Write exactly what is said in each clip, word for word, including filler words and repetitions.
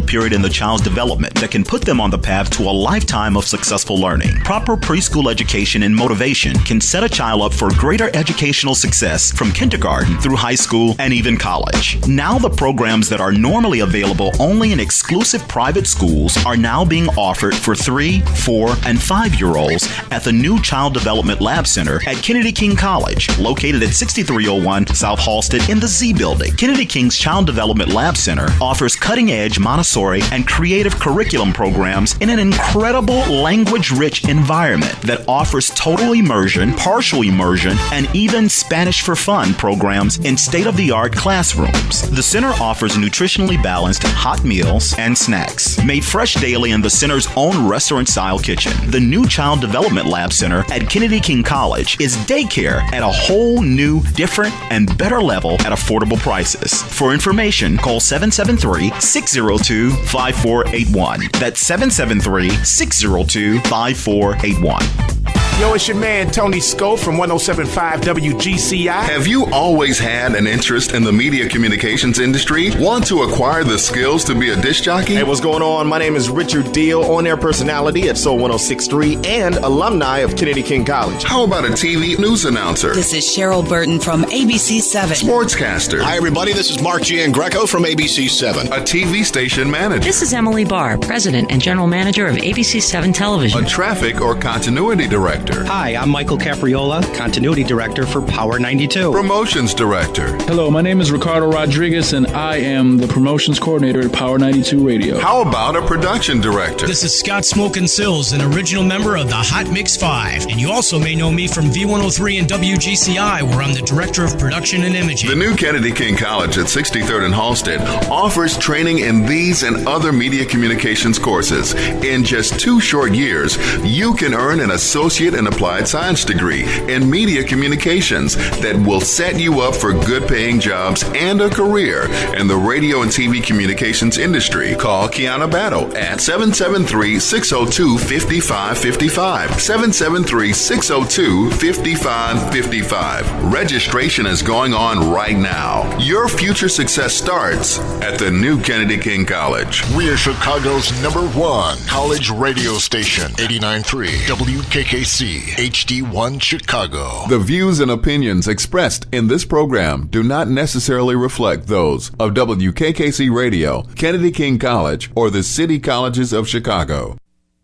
period in the child's development that can put them on the path to a lifetime of successful learning. Proper preschool education and motivation can set a child up for greater educational success from kindergarten through high school and even college. Now the programs that are normally available only in exclusive private schools are now being offered for three, four, and five-year-olds at the new Child Development Lab Center at Kennedy King College, located at sixty-three oh one South Halsted in the Z Building. Kennedy King's Child Development Lab Center offers cutting-edge Montessori and creative curriculum programs in an incredible language-rich environment that offers total immersion, partial immersion, and even Spanish for Fun programs in state-of-the-art classrooms. The center offers nutritionally balanced hot meals and snacks, made fresh daily in the center's own restaurant-style kitchen. The new Child Development Lab Center at Kennedy King College is daycare at a whole new, different, and better level at affordable prices. For information, call seven seven three, six zero two, five four eight one. That's seven seven three, six zero two, five four eight one. Yo, it's your man, Tony Scope from one oh seven point five W G C I. Have you always had an interest in the media communications industry? Want to acquire the skills to be a disc jockey? Hey, what's going on? My name is Richard Deal, on-air personality at Soul one oh six point three and alumni of Kennedy King College. How about a T V news announcer? This is Cheryl Burton from A B C seven. Sportscaster. Hi, everybody. This is Mark Giangreco from A B C seven. A T V station manager. This is Emily Barr, President and General Manager of A B C seven Television. A traffic or continuity director. Hi, I'm Michael Capriola, Continuity Director for Power ninety-two. Promotions Director. Hello, my name is Ricardo Rodriguez, and I am the Promotions Coordinator at Power ninety-two Radio. How about a Production Director? This is Scott Smokin' Sills, an original member of the Hot Mix five. And you also may know me from V one oh three and W G C I, where I'm the Director of Production and Imaging. The new Kennedy King College at sixty-third and Halsted offers training in these and other media communications courses. In just two short years, you can earn an Associate in Applied Science degree in media communications that will set you up for good-paying jobs and a career in the radio and T V communications industry. Call Kiana Battle at seven seven three, six oh two, five five five five, seven seven three, six oh two, five five five five. Registration is going on right now. Your future success starts at the new Kennedy King College. We are Chicago's number one college radio station, eighty-nine point three W K K C, H D one Chicago. The views and opinions expressed in this program do not necessarily reflect those of W K K C Radio, Kennedy King College, or the City Colleges of Chicago.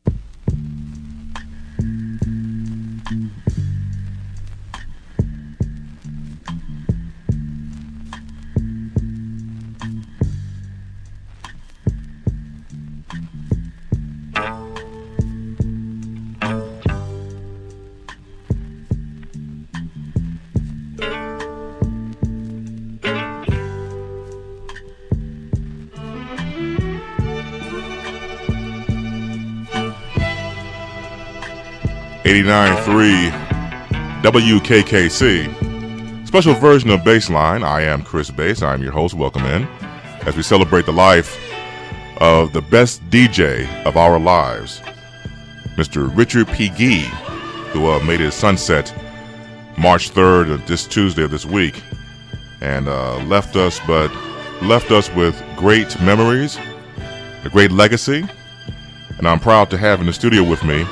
eighty-nine point three W K K C. Special version of Baseline. I am Chris Bass. I am your host. Welcome in as we celebrate the life of the best D J of our lives, Mister Richard P. Gee, who uh, made his sunset March third, uh, this Tuesday of this week, and uh, left us, but left us with great memories, a great legacy, and I'm proud to have in the studio with me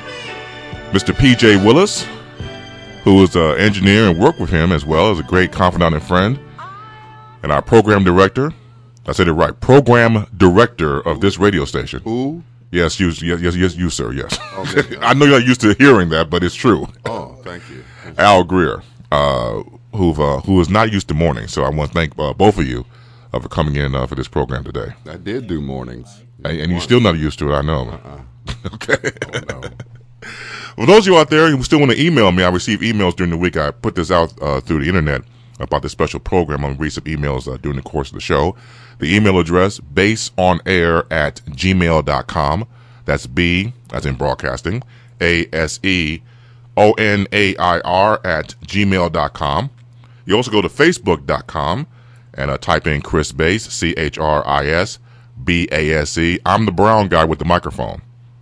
Mister P J Willis, who is an engineer and worked with him as well as a great confidant and friend, and our program director. I said it right, program director of this radio station. Who? Yes, you, yes, yes, yes, you, sir, yes. Okay. I know you're not used to hearing that, but it's true. Oh, thank you. Al Greer, uh, who uh, who is not used to mornings, so I want to thank uh, both of you uh, for coming in uh, for this program today. I did do mornings. And, and you're still not used to it, I know. Uh-uh. Okay. Oh, no. For those of you out there who still want to email me, I receive emails during the week. I put this out uh, through the internet about this special program. I'm going to read some emails uh, during the course of the show. The email address, baseonair at gmail dot com. That's B, as in broadcasting, A S E O N A I R at gmail dot com. You also go to facebook dot com and uh, type in Chris Bass, C H R I S B A S E. I'm the brown guy with the microphone.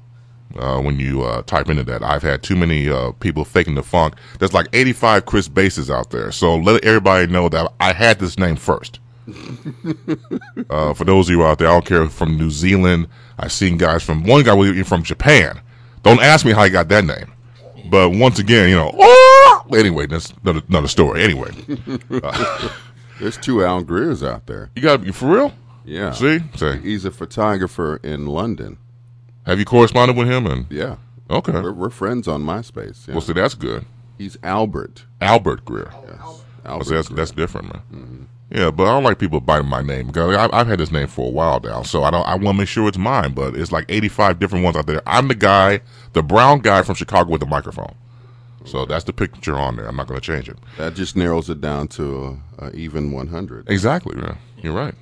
Uh, when you uh, type into that, I've had too many uh, people faking the funk. There's like eighty-five Chris Basses out there, so let everybody know that I had this name first. uh, for those of you out there, I don't care, from New Zealand. I've seen guys from, one guy was even from Japan. Don't ask me how he got that name. But once again, you know, oh! Anyway, that's another, another story. Anyway. Uh, There's two Al Greers out there. You got, you for real? Yeah. See? Say. He's a photographer in London. Have you corresponded with him? And Yeah. Okay. We're, we're friends on MySpace. Yeah. Well, see, that's good. He's Albert. Albert Greer. Yes. Albert see, that's, Greer. That's different, man. Mm-hmm. Yeah, but I don't like people biting my name because I've, I've had this name for a while now, so I don't. I want to make sure it's mine. But it's like eighty-five different ones out there. I'm the guy, the brown guy from Chicago with the microphone. So that's the picture on there. I'm not going to change it. That just narrows it down to a, a even one hundred. Exactly, man. You're right.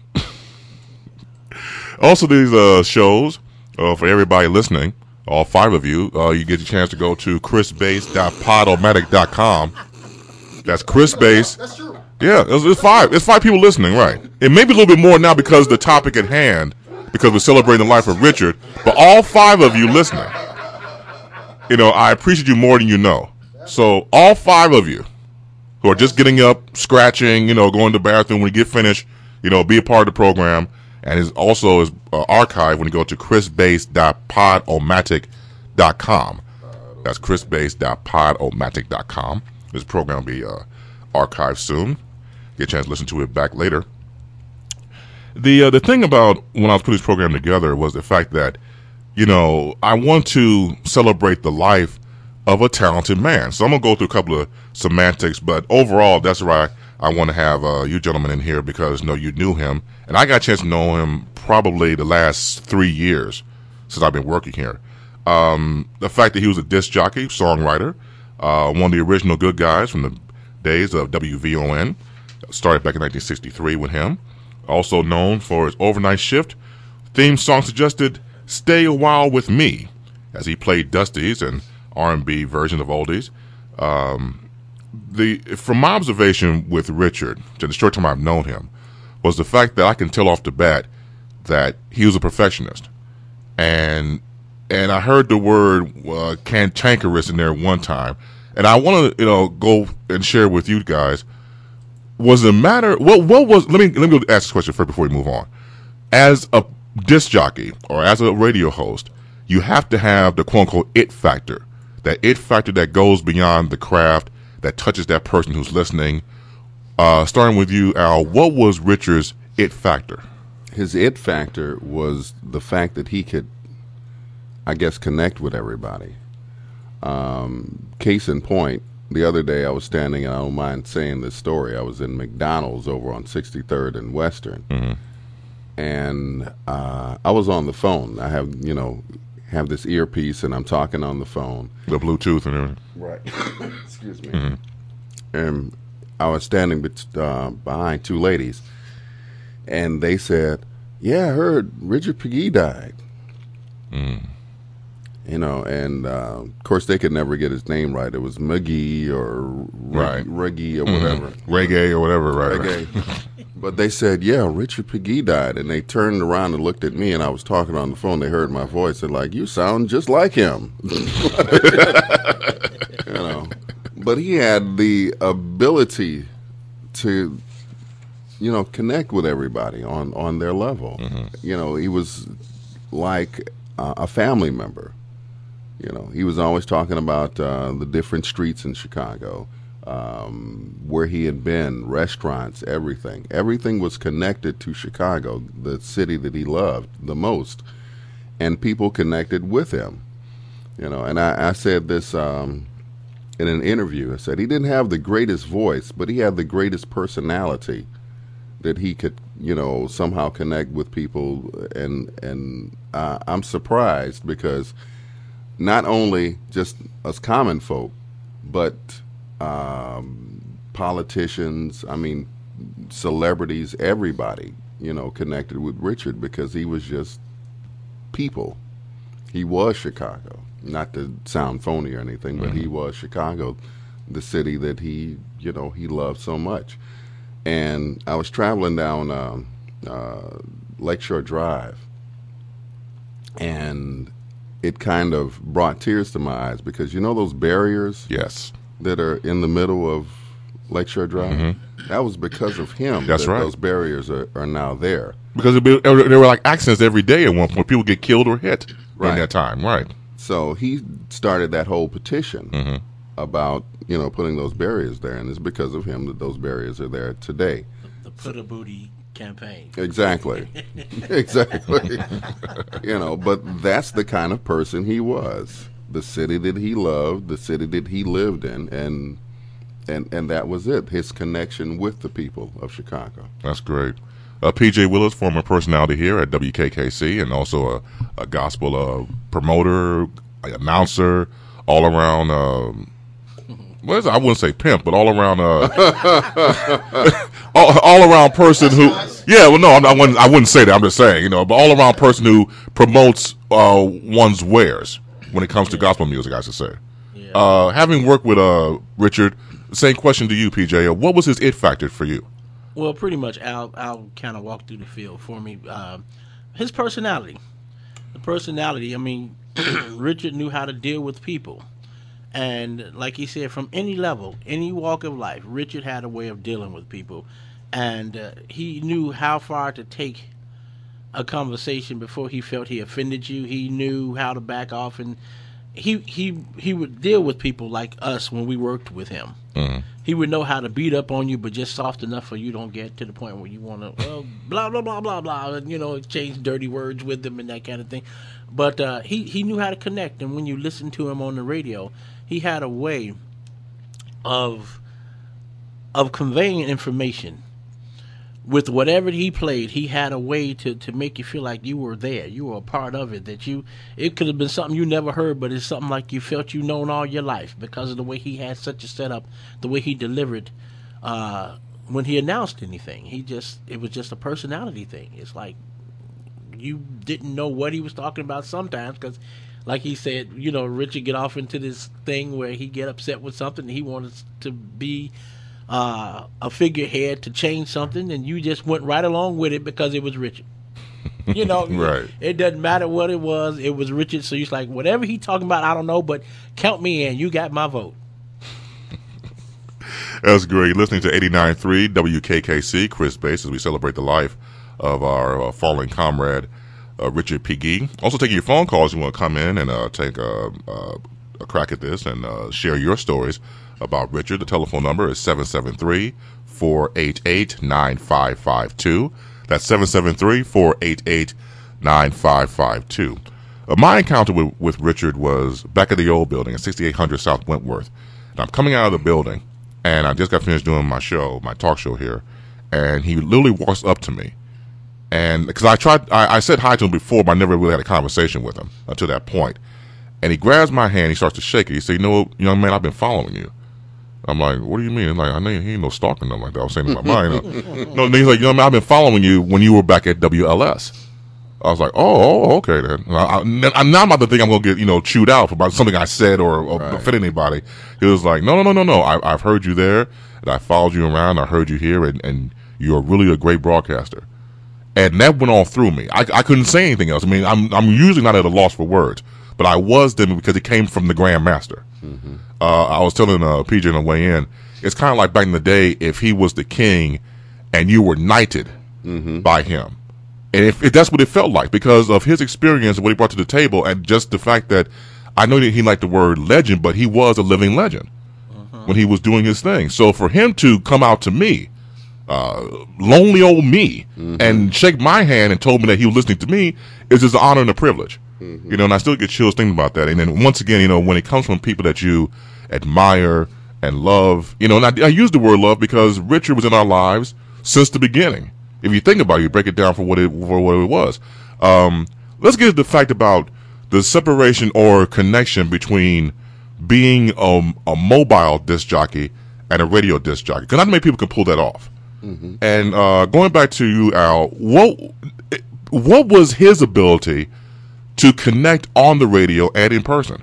Also, these uh, shows uh, for everybody listening, all five of you, uh, you get a chance to go to chris base dot podomatic dot com. That's Chris Base. That's true. Yeah, it's, it's five. It's five people listening, right? It may be a little bit more now because of the topic at hand, because we're celebrating the life of Richard. But all five of you listening, you know, I appreciate you more than you know. So all five of you who are just getting up, scratching, you know, going to the bathroom, when you get finished, you know, be a part of the program. And is also is uh, archived when you go to chris base dot podomatic dot com. That's chris base dot podomatic dot com. This program will be uh, archived soon. Get a chance to listen to it back later. The uh, the thing about when I was putting this program together was the fact that, you know, I want to celebrate the life of a talented man. So I'm going to go through a couple of semantics, but overall, that's why I want to have uh, you gentlemen in here because, you know, you knew him. And I got a chance to know him probably the last three years since I've been working here. Um, the fact that he was a disc jockey, songwriter, uh, one of the original good guys from the days of W V O N, started back in nineteen sixty-three with him. Also known for his overnight shift. Theme song suggested Stay a While With Me, as he played Dusty's and R and B version of oldies. Um, the from my observation with Richard, to the short time I've known him, was the fact that I can tell off the bat that he was a perfectionist. And and I heard the word uh, cantankerous in there one time. And I want to, you know, go and share with you guys, was the matter, what what was, let me, let me ask this question first before we move on. As a disc jockey or as a radio host, you have to have the quote-unquote it factor. That it factor that goes beyond the craft, that touches that person who's listening. Uh, starting with you, Al, what was Richard's it factor? His it factor was the fact that he could, I guess, connect with everybody. Um, case in point, the other day I was standing, and I don't mind saying this story, I was in McDonald's over on sixty-third and Western, mm-hmm. and uh, I was on the phone. I have, you know, have this earpiece, and I'm talking on the phone. The Bluetooth and everything. Right. Excuse me. Mm-hmm. And I was standing bet- uh, behind two ladies, and they said, yeah, I heard Richard Pegues died. Mm. You know, and uh, of course they could never get his name right. It was McGee or Reg- right. Reggie or whatever. Mm-hmm. Reggae or whatever, right. Reggae. Right. But they said, yeah, Richard Pegues died. And they turned around and looked at me, and I was talking on the phone. They heard my voice. They're like, you sound just like him. You know. But he had the ability to, you know, connect with everybody on, on their level. Mm-hmm. You know, he was like uh, a family member. You know, he was always talking about uh, the different streets in Chicago, um, where he had been, restaurants, everything. Everything was connected to Chicago, the city that he loved the most, and people connected with him. You know, and I, I said this um, in an interview. I said he didn't have the greatest voice, but he had the greatest personality that he could, you know, somehow connect with people. And, and uh, I'm surprised because not only just us common folk, but um, politicians, I mean, celebrities, everybody, you know, connected with Richard because he was just people. He was Chicago. Not to sound phony or anything, but mm-hmm. he was Chicago, the city that he, you know, he loved so much. And I was traveling down um, uh, Lakeshore Drive, and it kind of brought tears to my eyes because you know those barriers, yes, that are in the middle of Lakeshore Drive. Mm-hmm. That was because of him. That's that right. Those barriers are, are now there. Because it be, there were like accidents every day at one point. People get killed or hit right. in that time. Right. So he started that whole petition mm-hmm. about, you know, putting those barriers there, and it's because of him that those barriers are there today. The, the Put a Booty campaign. Exactly. exactly. You know, but that's the kind of person he was. The city that he loved, the city that he lived in, and and and that was it. His connection with the people of Chicago. That's great. Uh, P J Willis, former personality here at W K K C, and also a, a gospel uh, promoter, announcer, all around. Um, what is it? I wouldn't say pimp, but all around. Uh, all, all around person who. Yeah, well, no, I'm, I wouldn't. I wouldn't say that. I'm just saying, you know, but all around person who promotes uh, one's wares when it comes to gospel music, I should say. Yeah. Uh, having worked with uh, Richard, same question to you, P J. What was his it factor for you? Well, pretty much, I'll, I'll kind of walk through the field for me. Uh, his personality. The personality, I mean, Richard knew how to deal with people. And like he said, from any level, any walk of life, Richard had a way of dealing with people. And uh, he knew how far to take a conversation before he felt he offended you. He knew how to back off, and he he he would deal with people like us when we worked with him. Mm-hmm. He would know how to beat up on you, but just soft enough for you don't get to the point where you want to, well, blah, blah, blah, blah, blah, and, you know, exchange dirty words with them and that kind of thing. But uh, he, he knew how to connect, and when you listen to him on the radio, he had a way of of conveying information. With whatever he played, he had a way to, to make you feel like you were there, you were a part of it. That you, it could have been something you never heard, but it's something like you felt you known all your life because of the way he had such a setup, the way he delivered uh, when he announced anything. He just, it was just a personality thing. It's like you didn't know what he was talking about sometimes because, like he said, you know, Richard get off into this thing where he get upset with something and he wanted to be Uh, a figurehead to change something, and you just went right along with it because it was Richard. You know, right. It doesn't matter what it was; it was Richard. So you're like, whatever he talking about, I don't know, but count me in. You got my vote. That's great. Listening to eighty-nine point three W K K C, Chris Bass, as we celebrate the life of our uh, fallen comrade, uh, Richard P. Gee. Also taking your phone calls. You want to come in and uh, take a, a, a crack at this and uh, share your stories about Richard. The telephone number is seven seven three, four eight eight, nine five five two. That's seven seven three, four eight eight, nine five five two. Uh, my encounter with, with Richard was back at the old building at sixty-eight hundred South Wentworth. And I'm coming out of the building, and I just got finished doing my show, my talk show here, and he literally walks up to me. And because I tried, I, I said hi to him before, but I never really had a conversation with him until that point. And he grabs my hand, he starts to shake it. He said, you know, young man, I've been following you. I'm like, what do you mean? Like, I know he ain't no stalking nothing like that. I was saying in my mind. You know? No, he's like, you know, man, I've been following you when you were back at W L S. I was like, oh, oh okay then. I, I, now I'm about to think I'm gonna get, you know, chewed out about something I said or, or right. offended anybody. He was like, no, no, no, no, no. I, I've heard you there, and I followed you around. I heard you here, and, and you're really a great broadcaster. And that went all through me. I, I couldn't say anything else. I mean, I'm I'm usually not at a loss for words, but I was then because it came from the Grand Master. Mm-hmm. Uh, I was telling uh, P J on the way in, it's kind of like back in the day if he was the king and you were knighted mm-hmm. by him. And if, if that's what it felt like because of his experience and what he brought to the table and just the fact that I know that he liked the word legend, but he was a living legend uh-huh. when he was doing his thing. So for him to come out to me, uh, lonely old me, mm-hmm. and shake my hand and told me that he was listening to me is just an honor and a privilege. Mm-hmm. You know, and I still get chills thinking about that. And then once again, you know, when it comes from people that you admire and love, you know, and I, I use the word love because Richard was in our lives since the beginning. If you think about it, you break it down for what it for what it was. Um, let's get to the fact about the separation or connection between being a, a mobile disc jockey and a radio disc jockey. Because not many people can pull that off. Mm-hmm. And uh, going back to you, Al, what what was his ability to connect on the radio and in person?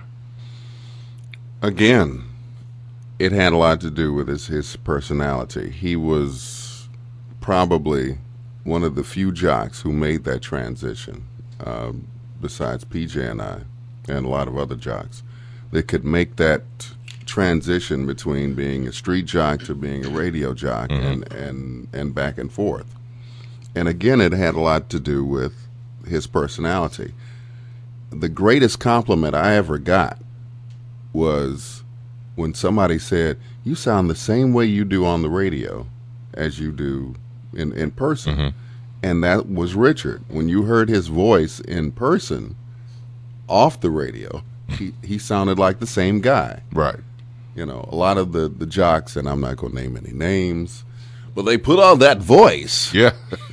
Again, it had a lot to do with his, his personality. He was probably one of the few jocks who made that transition, um, besides P J and I, and a lot of other jocks, that could make that transition between being a street jock to being a radio jock, mm-hmm. and, and and back and forth. And again, it had a lot to do with his personality. The greatest compliment I ever got was when somebody said, "You sound the same way you do on the radio as you do in, in person." Mm-hmm. And that was Richard. When you heard his voice in person off the radio, he, he sounded like the same guy. Right. You know, a lot of the, the jocks, and I'm not going to name any names, but they put on that voice. Yeah.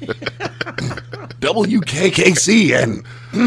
W K K C and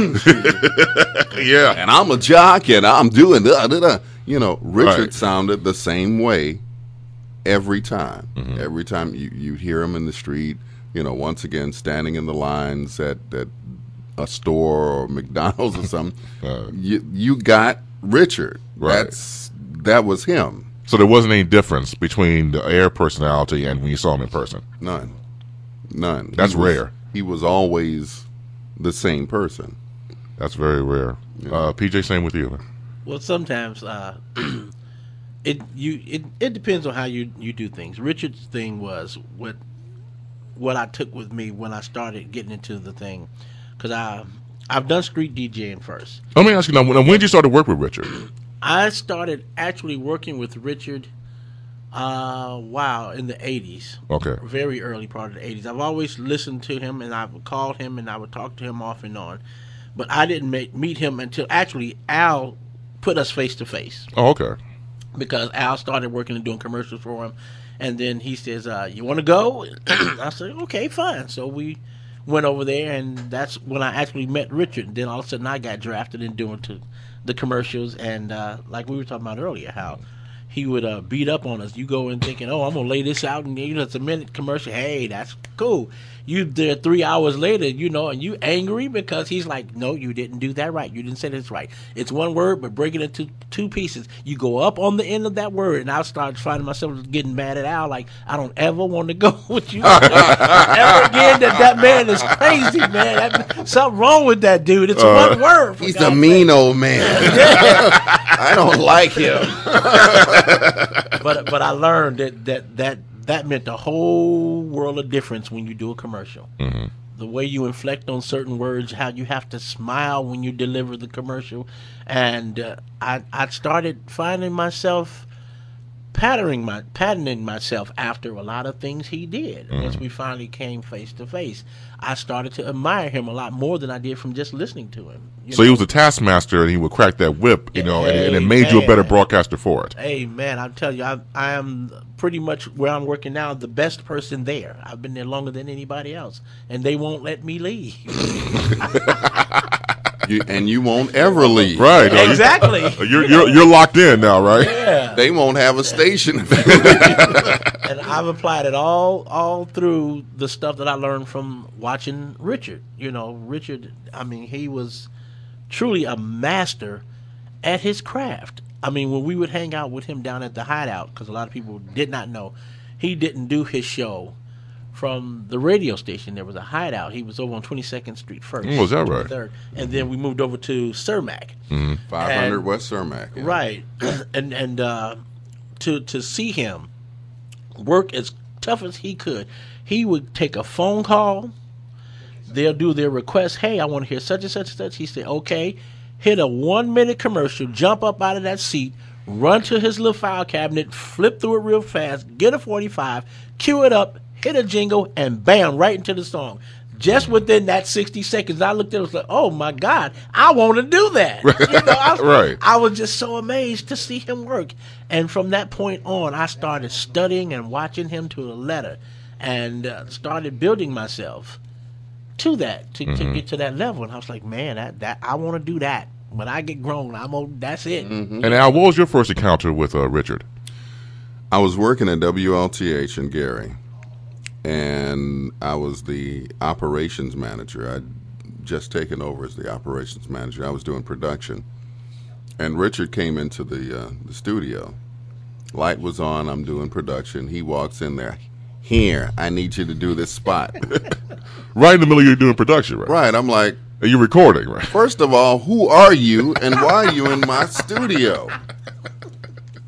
yeah, and I'm a jock and I'm doing da, da, da. You know, Richard Right. sounded the same way every time. Mm-hmm. Every time you you hear him in the street, you know, once again standing in the lines at, at a store or McDonald's or something, uh, you you got Richard. Right. That's that was him. So there wasn't any difference between the air personality and when you saw him in person? None. None. That's He was- rare. He was always the same person. That's very rare. Yeah. Uh, P J, same with you. Well, sometimes uh, it you it, it depends on how you, you do things. Richard's thing was what what I took with me when I started getting into the thing, because I I've done street DJing first. Let me ask you now, when, when did you start to work with Richard? I started actually working with Richard. Uh, wow, in the eighties. Okay. Very early part of the eighties. I've always listened to him, and I've called him, and I would talk to him off and on. But I didn't make, meet him until actually Al put us face to face. Oh, okay. Because Al started working and doing commercials for him. And then he says, uh, you want to go? I said, okay, fine. So we went over there, and that's when I actually met Richard. And then all of a sudden I got drafted in doing to the commercials. And uh, like we were talking about earlier, how he would uh, beat up on us. You go in thinking, oh, I'm going to lay this out, and you know, it's a minute commercial. Hey, that's cool. You there three hours later, you know, and you angry because he's like, no, you didn't do that right. You didn't say this right. It's one word, but break it into two pieces. You go up on the end of that word, and I'll start finding myself getting mad at Al, like, I don't ever want to go with you ever again. That that man is crazy, man. That, something wrong with that dude. It's Uh, one word. He's a mean old man. I don't like him. but but I learned that that that that meant a whole world of difference when you do a commercial. Mm-hmm. The way you inflect on certain words, how you have to smile when you deliver the commercial, and uh, I I started finding myself patterning my patterning myself after a lot of things he did. Mm-hmm. Once we finally came face to face, I started to admire him a lot more than I did from just listening to him. You So know? he was a taskmaster, and he would crack that whip, you know, and, and it made you a better broadcaster for it. Hey, man, I'm telling you, I, I am pretty much where I'm working now the best person there. I've been there longer than anybody else, and they won't let me leave. You, and you won't ever leave. Right. no, you- Exactly. You're, you're, you're locked in now, right? Yeah. They won't have a station. And I've applied it all all through the stuff that I learned from watching Richard. You know, Richard, I mean, he was truly a master at his craft. I mean, when we would hang out with him down at the Hideout, because a lot of people did not know, he didn't do his show from the radio station. There was a Hideout. He was over on twenty-second Street first. Oh, is that right? twenty-third. And then we moved over to Cermak. Mm-hmm. five hundred And- West Cermak. yeah. Right. and and uh, to to see him work as tough as he could, he would take a phone call. They'll do their request. Hey, I want to hear such and such and such. He said, okay. Hit a one minute commercial, jump up out of that seat, run to his little file cabinet, flip through it real fast, get a forty-five, cue it up, hit a jingle, and bam, right into the song. Just within that sixty seconds, I looked at it and was like, oh my God, I want to do that. You know, I, was, Right. I was just so amazed to see him work. And from that point on, I started studying and watching him to the letter, and uh, started building myself to that, to, Mm-hmm. to get to that level. And I was like, man, that, that I want to do that. When I get grown, I'm on, that's it. Mm-hmm. And Al, what was your first encounter with uh, Richard? I was working at W L T H in Gary, and I was the operations manager. I'd just taken over as the operations manager. I was doing production, and Richard came into the uh, the studio. Light was on. I'm doing production. He walks in there. Here, I need you to do this spot. Right in the middle of you doing production, right? Right. I'm like, Are you recording, right? first of all, who are you, and why are you in my studio?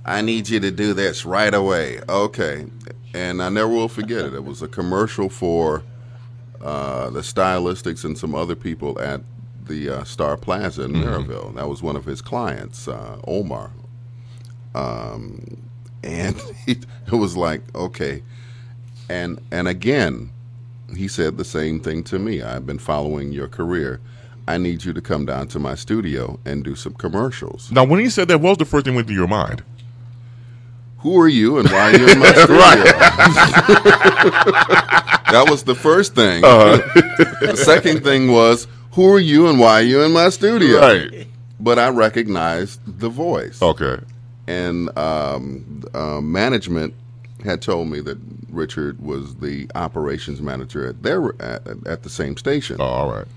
I need you to do this right away. Okay. And I never will forget it. It was a commercial for uh, the Stylistics and some other people at the uh, Star Plaza in mm-hmm. Maryville. That was one of his clients, uh, Omar. Um, and he, it was like, okay. And and again, he said the same thing to me. I've been following your career. I need you to come down to my studio and do some commercials. Now, when he said that, what was the first thing went through your mind? Who are you and why are you in my studio? That was the first thing. Uh-huh. The second thing was, who are you and why are you in my studio? Right. But I recognized the voice. Okay. And um, uh, management had told me that Richard was the operations manager at their at, at the same station. Oh, all right.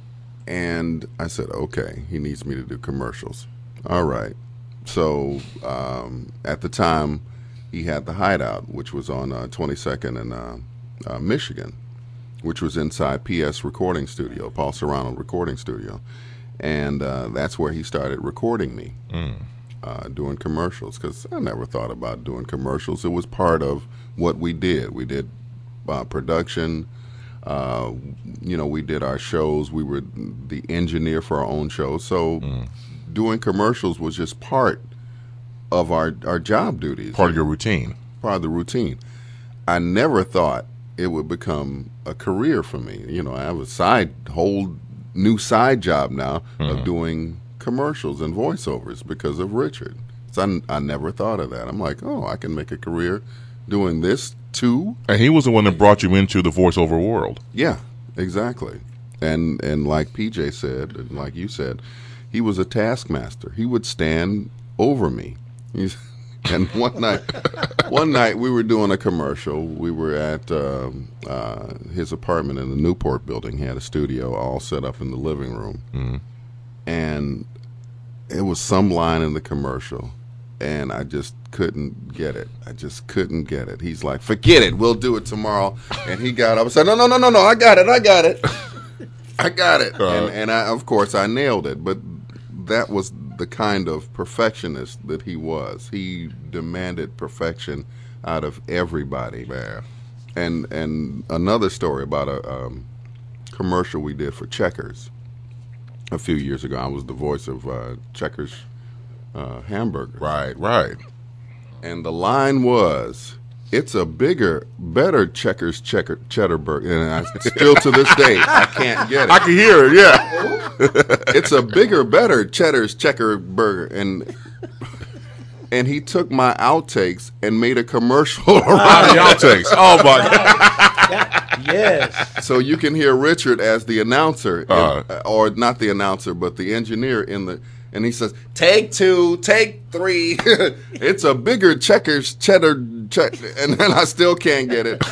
And I said, okay, he needs me to do commercials. All right. So um, at the time, he had the Hideout, which was on uh, twenty-second and uh, uh, Michigan, which was inside P S Recording Studio, Paul Serrano Recording Studio. And uh, that's where he started recording me, mm. uh, doing commercials, because I never thought about doing commercials. It was part of what we did. We did uh, production. Uh, you know, we did our shows. We were the engineer for our own shows. So mm. doing commercials was just part of our, our job duties. Part of your routine. Part of the routine. I never thought it would become a career for me. You know, I have a side, whole new side job now mm-hmm. of doing commercials and voiceovers because of Richard. So I, I never thought of that. I'm like, oh, I can make a career doing this too. And he was the one that brought you into the voiceover world. Yeah, exactly. And and like P J said, and like you said, he was a taskmaster. He would stand over me. He's, and one night, one night we were doing a commercial. We were at um, uh, his apartment in the Newport building. He had a studio all set up in the living room, mm-hmm. and it was some line in the commercial, and I just couldn't get it. I just couldn't get it. He's like, "Forget it. We'll do it tomorrow." And he got up and said, "No, no, no, no, no. I got it. I got it. I got it." Uh, and and I, of course, I nailed it. But that was the kind of perfectionist that he was. He demanded perfection out of everybody. Man. And and another story about a um, commercial we did for Checkers a few years ago. I was the voice of uh, Checkers uh, hamburger. Right, right. And the line was, "It's a bigger, better Checkers checker cheddar burger." And I, still to this day, I can't get it. I can hear it, yeah. It's a bigger, better Cheddar's checker burger. And and he took my outtakes and made a commercial around the outtakes. Oh, my God. That, yes. So you can hear Richard as the announcer, uh, in, or not the announcer, but the engineer in the... And he says, "Take two, take three. It's a bigger Checkers cheddar check," and then I still can't get it.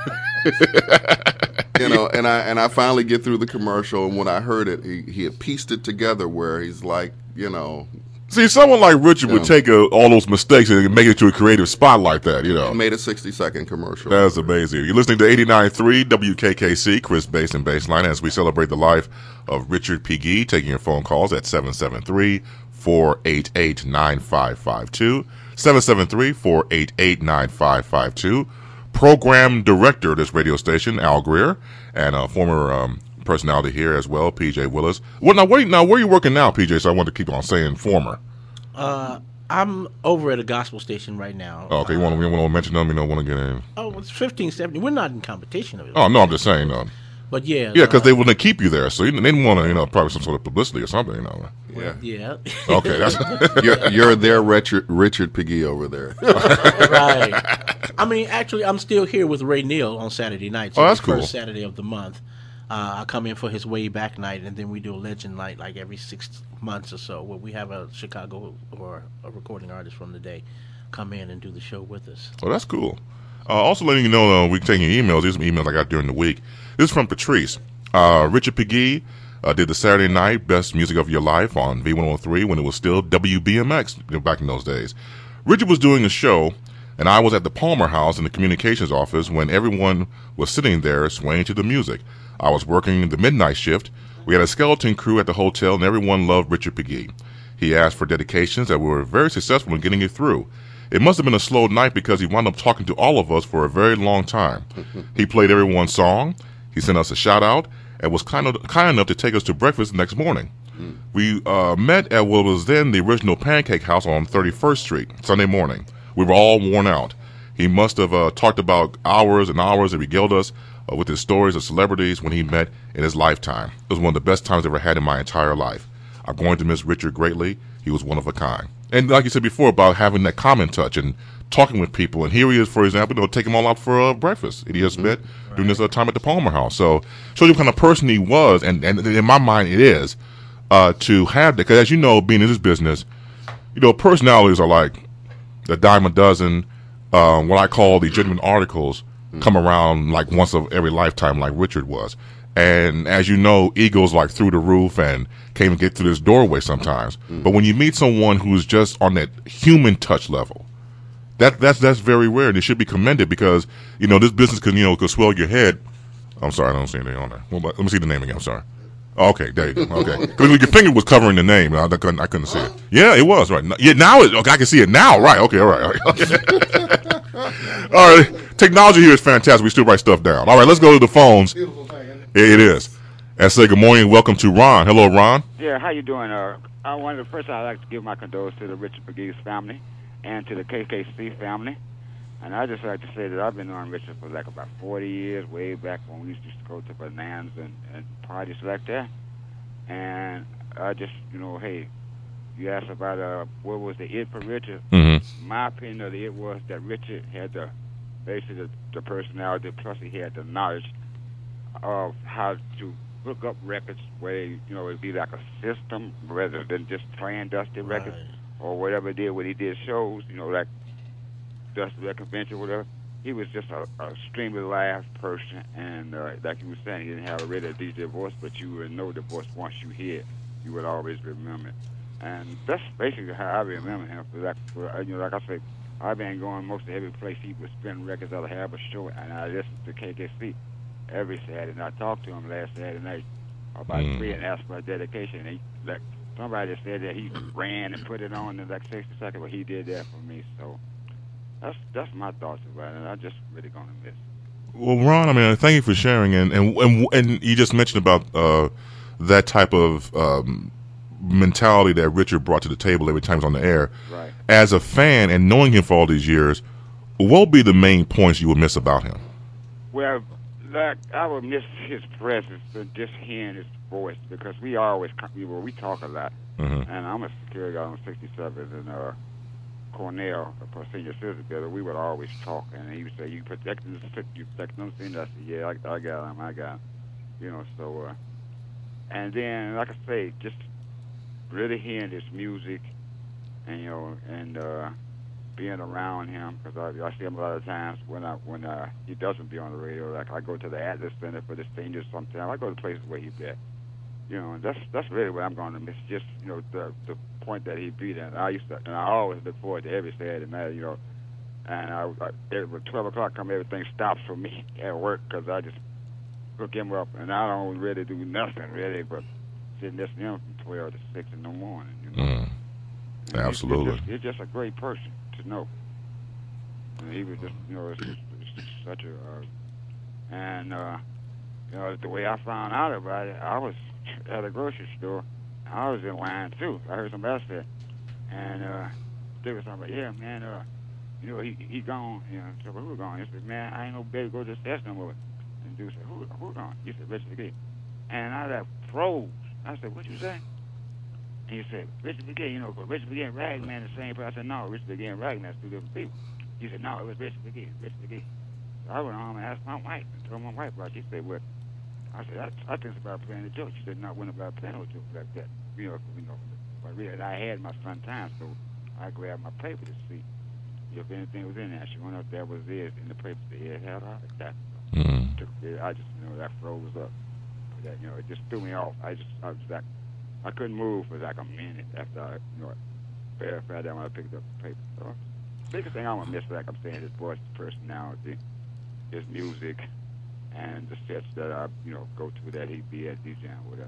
You know, and I and I finally get through the commercial, and when I heard it, he, he had pieced it together where he's like, you know. See, someone like Richard you would know, take a, all those mistakes and make it to a creative spot like that, you know. Made a sixty-second commercial. That's amazing. You're listening to eighty-nine point three W K K C, Chris Bass and Baseline, as we celebrate the life of Richard P. Gee, taking your phone calls at seven seven three, four eight eight, nine five five two, seven seven three, four eight eight, nine five five two. Program director of this radio station, Al Greer, and a former um, personality here as well, P J Willis. Well, now, where, now, where are you working now, P J? So I want to keep on saying former. Uh, I'm over at a gospel station right now. Oh, okay, you want, uh, you want to mention them? You don't want to get in? Oh, it's fifteen seventy. We're not in competition of it. Oh, no, I'm just saying. No. But yeah. Yeah, because uh, they want to keep you there. So you, they didn't want to, you know, probably some sort of publicity or something, you know. Yeah. Yeah. Okay. That's you're, you're their Richard, Richard P. Gee over there. Right. I mean, actually, I'm still here with Ray Neal on Saturday nights. Oh, that's the cool. First Saturday of the month. Uh, I come in for his way back night, and then we do a legend night like every six months or so, where we have a Chicago or a recording artist from the day come in and do the show with us. Oh, that's cool. Uh, also letting you know, uh, we're taking emails. These are some emails I got during the week. This is from Patrice. Uh, Richard P. Gee uh, did the Saturday night Best Music of Your Life on V one oh three when it was still W B M X back in those days. Richard was doing the show, and I was at the Palmer House in the communications office when everyone was sitting there swaying to the music. I was working the midnight shift. We had a skeleton crew at the hotel, and everyone loved Richard P. Gee. He asked for dedications that were very successful in getting it through. It must have been a slow night because he wound up talking to all of us for a very long time. He played everyone's song. He sent us a shout out and was kind of kind enough to take us to breakfast the next morning. Mm. We uh, met at what was then the original Pancake House on thirty-first Street, Sunday morning. We were all worn out. He must have uh, talked about hours and hours and regaled us uh, with his stories of celebrities when he met in his lifetime. It was one of the best times I've ever had in my entire life. I'm going to miss Richard greatly. He was one of a kind. And like you said before about having that common touch and talking with people. And here he is, for example, you know, take them all out for uh, breakfast. He just met right. during this uh, time at the Palmer House. So shows you what kind of person he was. And, and in my mind, it is uh, to have that. Because as you know, being in this business, you know, personalities are like a dime a dozen. Um, what I call the genuine articles mm. come around like once of every lifetime, like Richard was. And as you know, egos like through the roof and can't even get through this doorway sometimes. Mm. But when you meet someone who's just on that human touch level, that that's that's very rare, and it should be commended because you know this business can you know could swell your head. I'm sorry, I don't see anything on there. Well, let me see the name again. I'm sorry. Oh, okay, there you go. Okay, because your finger was covering the name, I, I couldn't I couldn't see it. Yeah, it was right. Yeah, now it, okay, I can see it now. Right. Okay. All right. All right. Okay. All right. Technology here is fantastic. We still write stuff down. All right, let's go to the phones. It is. And say good morning and welcome to Ron. Hello, Ron. Yeah, how you doing? Uh, I wanted to, first I'd like to give my condolences to the Richard McGee's family and to the K K C family. And I'd just like to say that I've been knowing Richard for like about forty years, way back when we used to go to bananas and, and parties like that. And I just, you know, hey, you asked about uh, what was the it for Richard. Mm-hmm. My opinion of the it was that Richard had the, basically the, the personality, plus he had the knowledge of how to look up records where, you know, it'd be like a system rather than just playing Dusty records right. or whatever it did when he did shows, you know, like Dusty Record Convention or whatever. He was just a, a extremely live person, and uh, like you were saying, he didn't have a really D J voice, but you would know the voice once you hear it. You would always remember it. And that's basically how I remember him. For like, for, you know, like I say, I've been going most of every place he would spin records or have a show, and I listened to K K C every Saturday, and I talked to him last Saturday night about mm. three and asked for a dedication. And he, like somebody said that he ran and put it on in like sixty seconds, but he did that for me. So that's that's my thoughts about it. I'm just really gonna miss it. Well, Ron, I mean, thank you for sharing, and and and, and you just mentioned about uh, that type of um, mentality that Richard brought to the table every time he's on the air. Right. As a fan and knowing him for all these years, what would be the main points you would miss about him? Well, like I would miss his presence and just hearing his voice because we always we well, we talk a lot, mm-hmm. and I'm a security guy on sixty-seven and uh, Cornell for senior citizen together. We would always talk, and he would say, "You protecting the you protecting them?" I said, "Yeah, I, I got him, I got him." You know, so uh, and then like I say, just really hearing his music, and you know, and. Uh, being around him because I, I see him a lot of times when I when uh, he doesn't be on the radio. Like I go to the Atlas Center for the seniors sometimes. I go to places where he be at. You know, and that's that's really what I'm going to miss. Just you know the the point that he beat in. I used to and I always look forward to every Saturday night. You know, and I, I at twelve o'clock come everything stops for me at work because I just hook him up and I don't really do nothing really but sit and listen to him from twelve to six in the morning. You know, mm. Absolutely. He's just, he's just a great person. To know, and he was just, you know, it's, it's just such a, uh, and uh, you know, the way I found out about it, I was at a grocery store. I was in line too. I heard somebody else say, and uh, they were talking about, yeah, man, uh, you know, he he gone. You know, so who gone? He said, man, I ain't no better go to the test no more. And dude said, who who gone? He said, Richard McGee. And I like froze. I said, what you say? And he said, Richard McGee, you know, but Richard McGee and Ragman the same person. I said, no, Richard McGee and Ragman two different people. He said, no, it was Richard McGee, Richard McGee. So I went home and asked my wife and told my wife about it. She said, well, I said, I, I think it's about playing a joke. She said, no, it wasn't about playing a joke like that. You know, you know, but really, I had my fun time, so I grabbed my paper to see if anything was in there. She went up there, was there in the paper. It had heart attack. Mm-hmm. I just, you know, that froze up. That, you know, it just threw me off. I just, I was like, I couldn't move for like a minute after I, you know, verified that when I picked up the paper. So, the biggest thing I'm gonna miss, like I'm saying, his voice, personality, his music, and the sets that I, you know, go to that he be at DJing, whatever.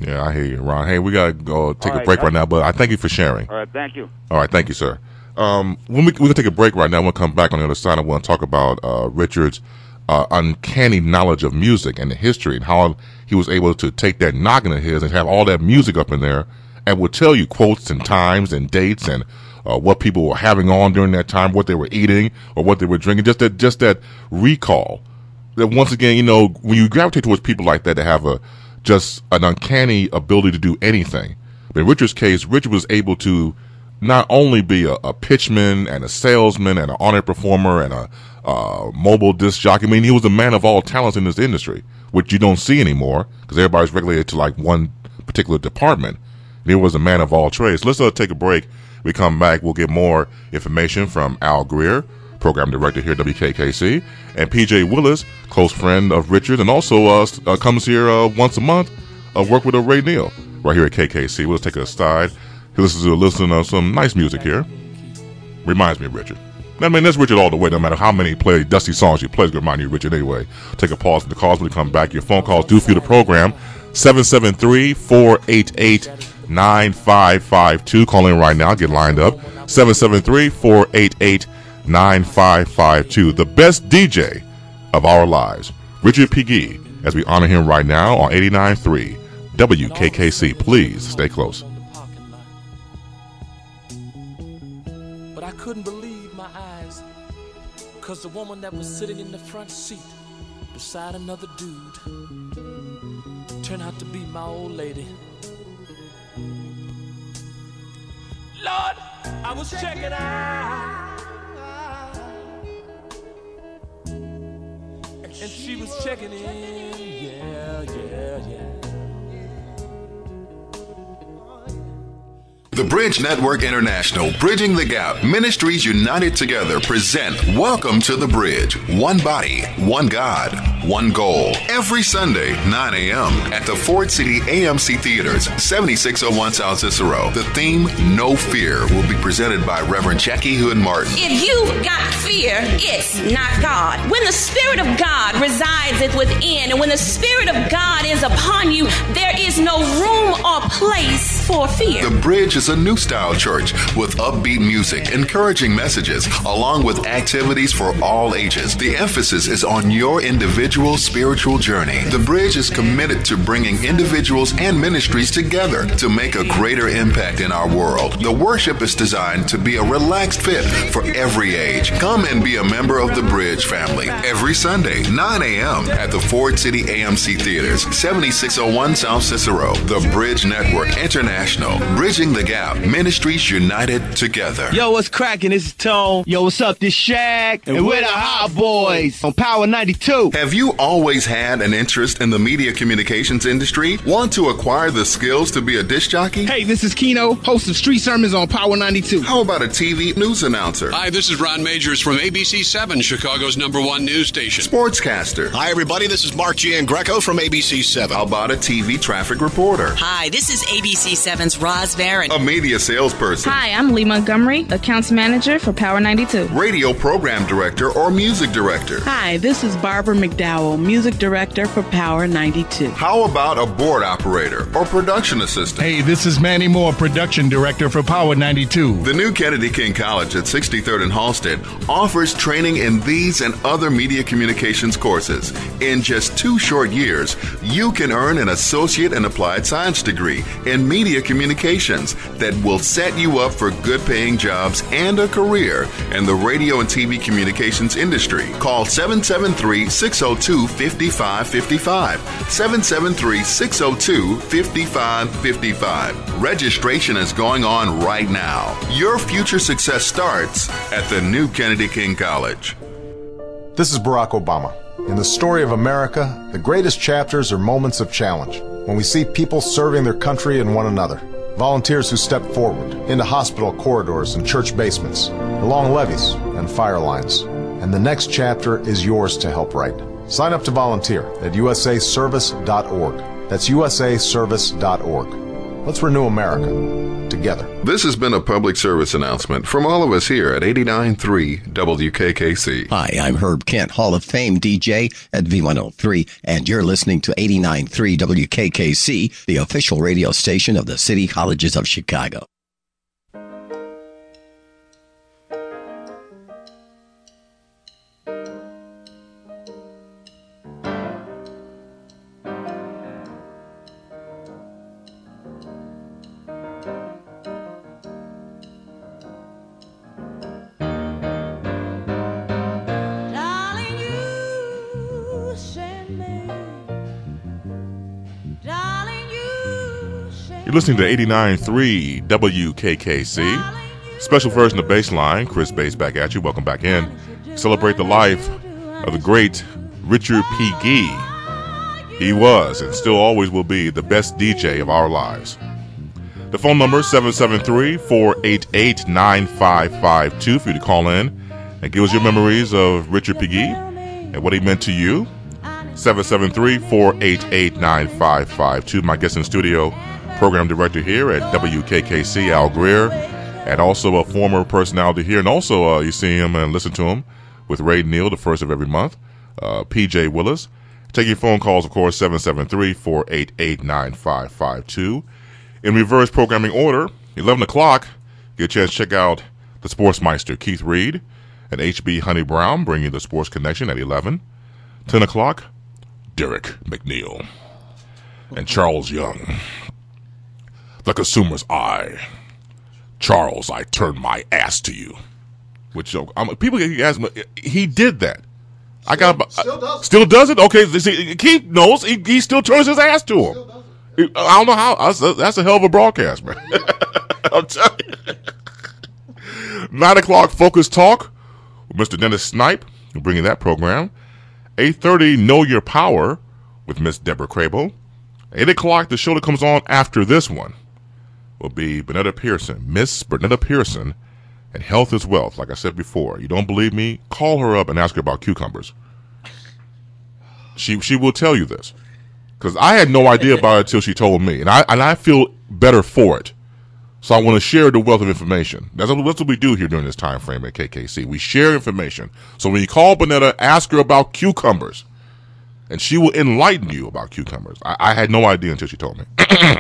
Yeah, I hear you, Ron. Hey, we got to go take right, a break guys. right now, but I thank you for sharing. All right, thank you. All right, thank you, sir. Um, when we, we're going to take a break right now. We'll come back on the other side. I want to talk about uh, Richard's uh, uncanny knowledge of music and the history and how he was able to take that noggin of his and have all that music up in there and will tell you quotes and times and dates and uh, what people were having on during that time, what they were eating or what they were drinking, just that, just that recall. That once again, you know, when you gravitate towards people like that that have a just an uncanny ability to do anything. But in Richard's case, Richard was able to not only be a, a pitchman and a salesman and an on-air performer and a uh, mobile disc jockey. I mean, he was a man of all talents in this industry, which you don't see anymore because everybody's regulated to like one particular department. And he was a man of all trades. Let's uh, take a break. We come back, we'll get more information from Al Greer, program director here at W K K C, and P J Willis, close friend of Richard, and also uh, uh, comes here uh, once a month, uh, work with uh, Ray Neal right here at K K C. We'll take a aside. He listens to listen to some nice music here. Reminds me of Richard. I mean, that's Richard all the way. No matter how many play dusty songs you play, it's going to remind you of Richard anyway. Take a pause for the calls. When we come back, your phone calls due for the program. seven seven three, four eight eight, nine five five two. Call in right now. Get lined up. seven seven three, four eight eight, nine five five two. The best D J of our lives, Richard Pegues, as we honor him right now on eighty-nine point three W K K C. Please stay close. But I couldn't believe my eyes, because the woman that was sitting in the front seat beside another dude turned out to be my old lady. Lord, I was checking out, and she was checking in. Yeah, yeah, yeah. The Bridge Network International, Bridging the Gap, Ministries United Together present Welcome to the Bridge. One body, one God, one goal. Every Sunday, nine a.m. at the Ford City A M C Theaters, seventy-six oh one South Cicero. The theme, No Fear, will be presented by Reverend Jackie Hood Martin. If you got fear, it's not God. When the Spirit of God resides within, and when the Spirit of God is upon you, there is no room or place for fear. The Bridge is a new style church with upbeat music, encouraging messages, along with activities for all ages. The emphasis is on your individual spiritual journey. The Bridge is committed to bringing individuals and ministries together to make a greater impact in our world. The worship is designed to be a relaxed fit for every age. Come and be a member of the Bridge family every Sunday, nine a.m. at the Ford City A M C Theaters, seventy-six oh one South Cicero. The Bridge Network International, Bridging the Gap, Ministries United Together. Yo, what's cracking? This is Tone. Yo, what's up? This Shaq. And, and we're the Hot Boys on Power ninety-two. Have you always had an interest in the media communications industry? Want to acquire the skills to be a disc jockey? Hey, this is Keno, host of Street Sermons on Power ninety-two. How about a T V news announcer? Hi, this is Ron Majors from A B C seven, Chicago's number one news station. Sportscaster. Hi, everybody. This is Mark Giangreco from A B C seven. How about a T V traffic reporter? Hi, this is A B C seven's Roz Barron. A media salesperson. Hi, I'm Lee Montgomery, accounts manager for Power ninety-two. Radio program director or music director. Hi, this is Barbara McDowell, music director for Power ninety-two. How about a board operator or production assistant? Hey, this is Manny Moore, production director for Power ninety-two. The new Kennedy King College at sixty-third and Halsted offers training in these and other media communications courses. In just two short years, you can earn an associate and applied science degree in media communications that will set you up for good-paying jobs and a career in the radio and T V communications industry. Call seven seven three, six oh two, five five five five, seven seven three, six oh two, five five five five. Registration is going on right now. Your future success starts at the new Kennedy King College. This is Barack Obama. In the story of America, the greatest chapters are moments of challenge, when we see people serving their country and one another. Volunteers who step forward into hospital corridors and church basements, along levees and fire lines. And the next chapter is yours to help write. Sign up to volunteer at u s a service dot org. That's u s a service dot org. Let's renew America together. This has been a public service announcement from all of us here at eighty-nine point three W K K C. Hi, I'm Herb Kent, Hall of Fame D J at V one oh three, and you're listening to eighty-nine point three W K K C, the official radio station of the City Colleges of Chicago. You're listening to eighty-nine point three W K K C. Special version of Baseline. Chris Bass back at you. Welcome back in. Celebrate the life of the great Richard P. Gee. He was and still always will be the best D J of our lives. The phone number is seven seven three, four eight eight, nine five five two for you to call in and give us your memories of Richard P. Gee and what he meant to you. seven seven three, four eight eight, nine five five two. My guest in studio, program director here at W K K C, Al Greer, and also a former personality here. And also uh, you see him and listen to him with Ray Neal the first of every month, uh, P J Willis. Take your phone calls, of course, seven seven three, four eight eight, nine five five two. In reverse programming order, eleven o'clock, get a chance to check out the Sportsmeister, Keith Reed, and H B Honey Brown, bringing you the Sports Connection at eleven. ten o'clock, Derek McNeil and Charles Young. The Consumer's Eye. Charles, I turn my ass to you. Which um, people ask me, he did that. I got still does, still does it. Okay, see, Keith knows he, he still turns his ass to him. I don't know how. That's a, that's a hell of a broadcast, man. I'm telling you. Nine o'clock, Focus Talk with Mister Dennis Snipe. We're bringing that program. Eight thirty, Know Your Power with Miss Deborah Crable. Eight o'clock, the show that comes on after this one will be Bernetta Pearson, Miss Bernetta Pearson, and Health is Wealth. Like I said before, you don't believe me? Call her up and ask her about cucumbers. She she will tell you this, because I had no idea about it until she told me, and I and I feel better for it. So I want to share the wealth of information. That's what, that's what we do here during this time frame at K K C. We share information. So when you call Bernetta, ask her about cucumbers, and she will enlighten you about cucumbers. I, I had no idea until she told me.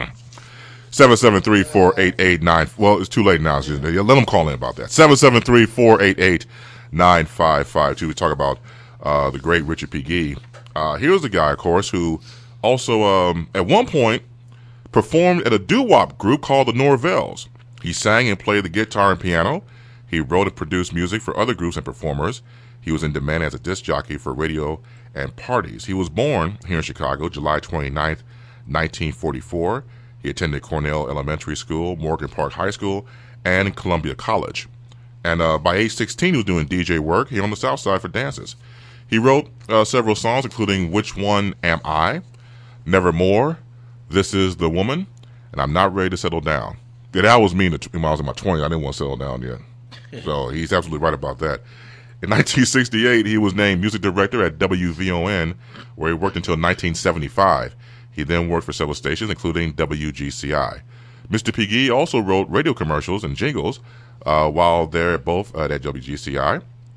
seven seven three, four eight eight, nine Well, it's too late now. Let them call in about that. seven seven three, four eight eight, nine five five two. We talk about uh, the great Richard P. Gee. Uh, here's the guy, of course, who also um, at one point performed at a doo-wop group called the Norvells. He sang and played the guitar and piano. He wrote and produced music for other groups and performers. He was in demand as a disc jockey for radio and parties. He was born here in Chicago, July twenty-ninth, nineteen forty-four. He attended Cornell Elementary School, Morgan Park High School, and Columbia College. And uh, by age sixteen, he was doing D J work here on the South Side for dances. He wrote uh, several songs, including Which One Am I?, Nevermore, This Is the Woman, and I'm Not Ready to Settle Down. Yeah, that was me when I was in my twenties. I didn't want to settle down yet. So he's absolutely right about that. In nineteen sixty-eight, he was named music director at W V O N, where he worked until nineteen seventy-five. He then worked for several stations, including W G C I. Mister P. Gee also wrote radio commercials and jingles uh, while they're both uh, at W G C I.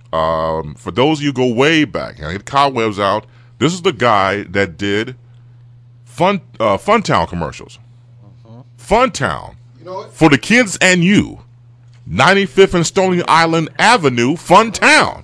Um, for those of you who go way back, and get cobwebs out, this is the guy that did Fun uh, Funtown commercials. Uh-huh. Funtown. You know for the kids and you. ninety-fifth and Stony Island Avenue, Funtown.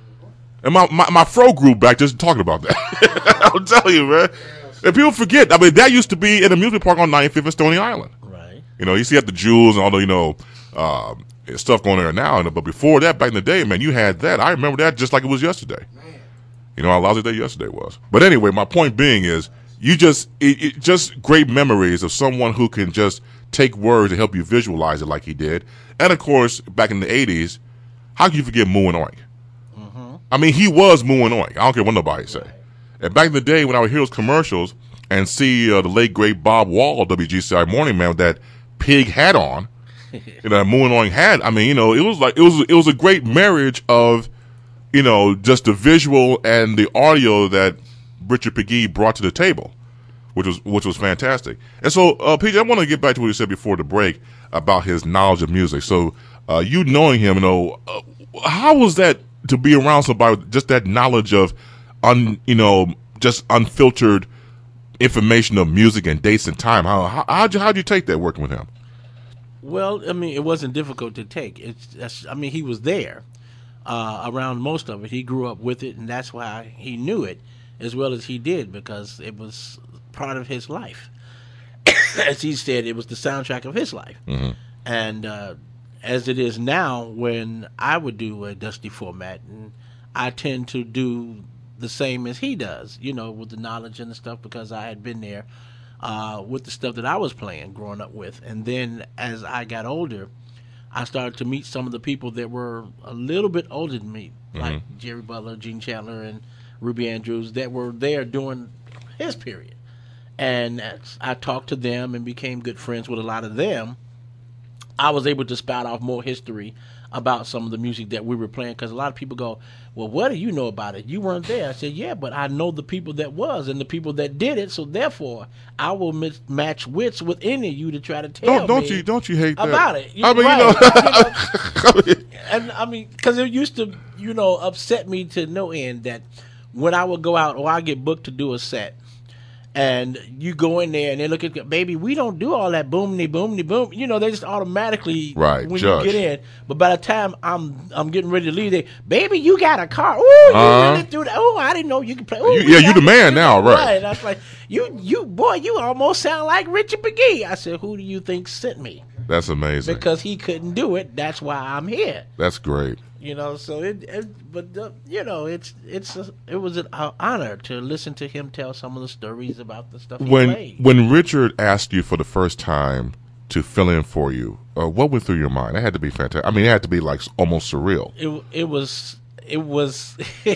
And my, my, my fro grew back just talking about that. I'm telling you, man. And people forget. I mean, that used to be in a amusement park on ninety-fifth and Stony Island. Right. You know, you see at the Jewels and all the, you know, uh, stuff going there now. But before that, back in the day, man, you had that. I remember that just like it was yesterday. Man. You know how lousy day yesterday was. But anyway, my point being is, you just, it, it, just great memories of someone who can just take words to help you visualize it like he did. And of course, back in the eighties, how can you forget Moo and Oink? Mm-hmm. I mean, he was Moo and Oink. I don't care what nobody say. And back in the day when I would hear those commercials and see uh, the late great Bob Wall, W G C I Morning Man, with that pig hat on, you know, that Moo and Oink hat. I mean, you know, it was like it was it was a great marriage of, you know, just the visual and the audio that Richard P. Gee brought to the table. which was which was fantastic. And so, uh, P J, I want to get back to what you said before the break about his knowledge of music. So, uh, you knowing him, you know, uh, how was that to be around somebody with just that knowledge of, un, you know, just unfiltered information of music and dates and time? How how how'd you, how'd you take that working with him? Well, I mean, it wasn't difficult to take. It's that's, I mean, he was there uh, around most of it. He grew up with it, and that's why he knew it as well as he did, because it was part of his life. As he said, it was the soundtrack of his life. Mm-hmm. And uh, as it is now, when I would do a Dusty format, and I tend to do the same as he does, you know, with the knowledge and the stuff, because I had been there uh, with the stuff that I was playing growing up with. And then as I got older, I started to meet some of the people that were a little bit older than me, Mm-hmm. like Jerry Butler, Gene Chandler, and Ruby Andrews, that were there during his period. And as I talked to them and became good friends with a lot of them, I was able to spout off more history about some of the music that we were playing, because a lot of people go, well, what do you know about it? You weren't there. I said, yeah, but I know the people that was and the people that did it, so therefore I will mis- match wits with any of you to try to tell Don't don't me you don't you hate that? about it. You, I mean, right, you know, you know, and I mean, because it used to, you know, upset me to no end that when I would go out or I get booked to do a set, and you go in there and they look at, baby, we don't do all that boomity boomity boom. You know, they just automatically right, when judge. you get in. But by the time I'm I'm getting ready to leave, they, baby, you got a car. Ooh, you Uh-huh. really do that. Oh, I didn't know you could play. Ooh, You- we yeah, you got the it. man now, right. Right. That's like you you boy, you almost sound like Richard McGee. I said, who do you think sent me? That's amazing. Because he couldn't do it. That's why I'm here. That's great. You know, so it, it but uh, you know, it's it's a, it was an honor to listen to him tell some of the stories about the stuff he When played. when Richard asked you for the first time to fill in for you, uh, what went through your mind? It had to be fantastic. I mean, it had to be like almost surreal. It it was it was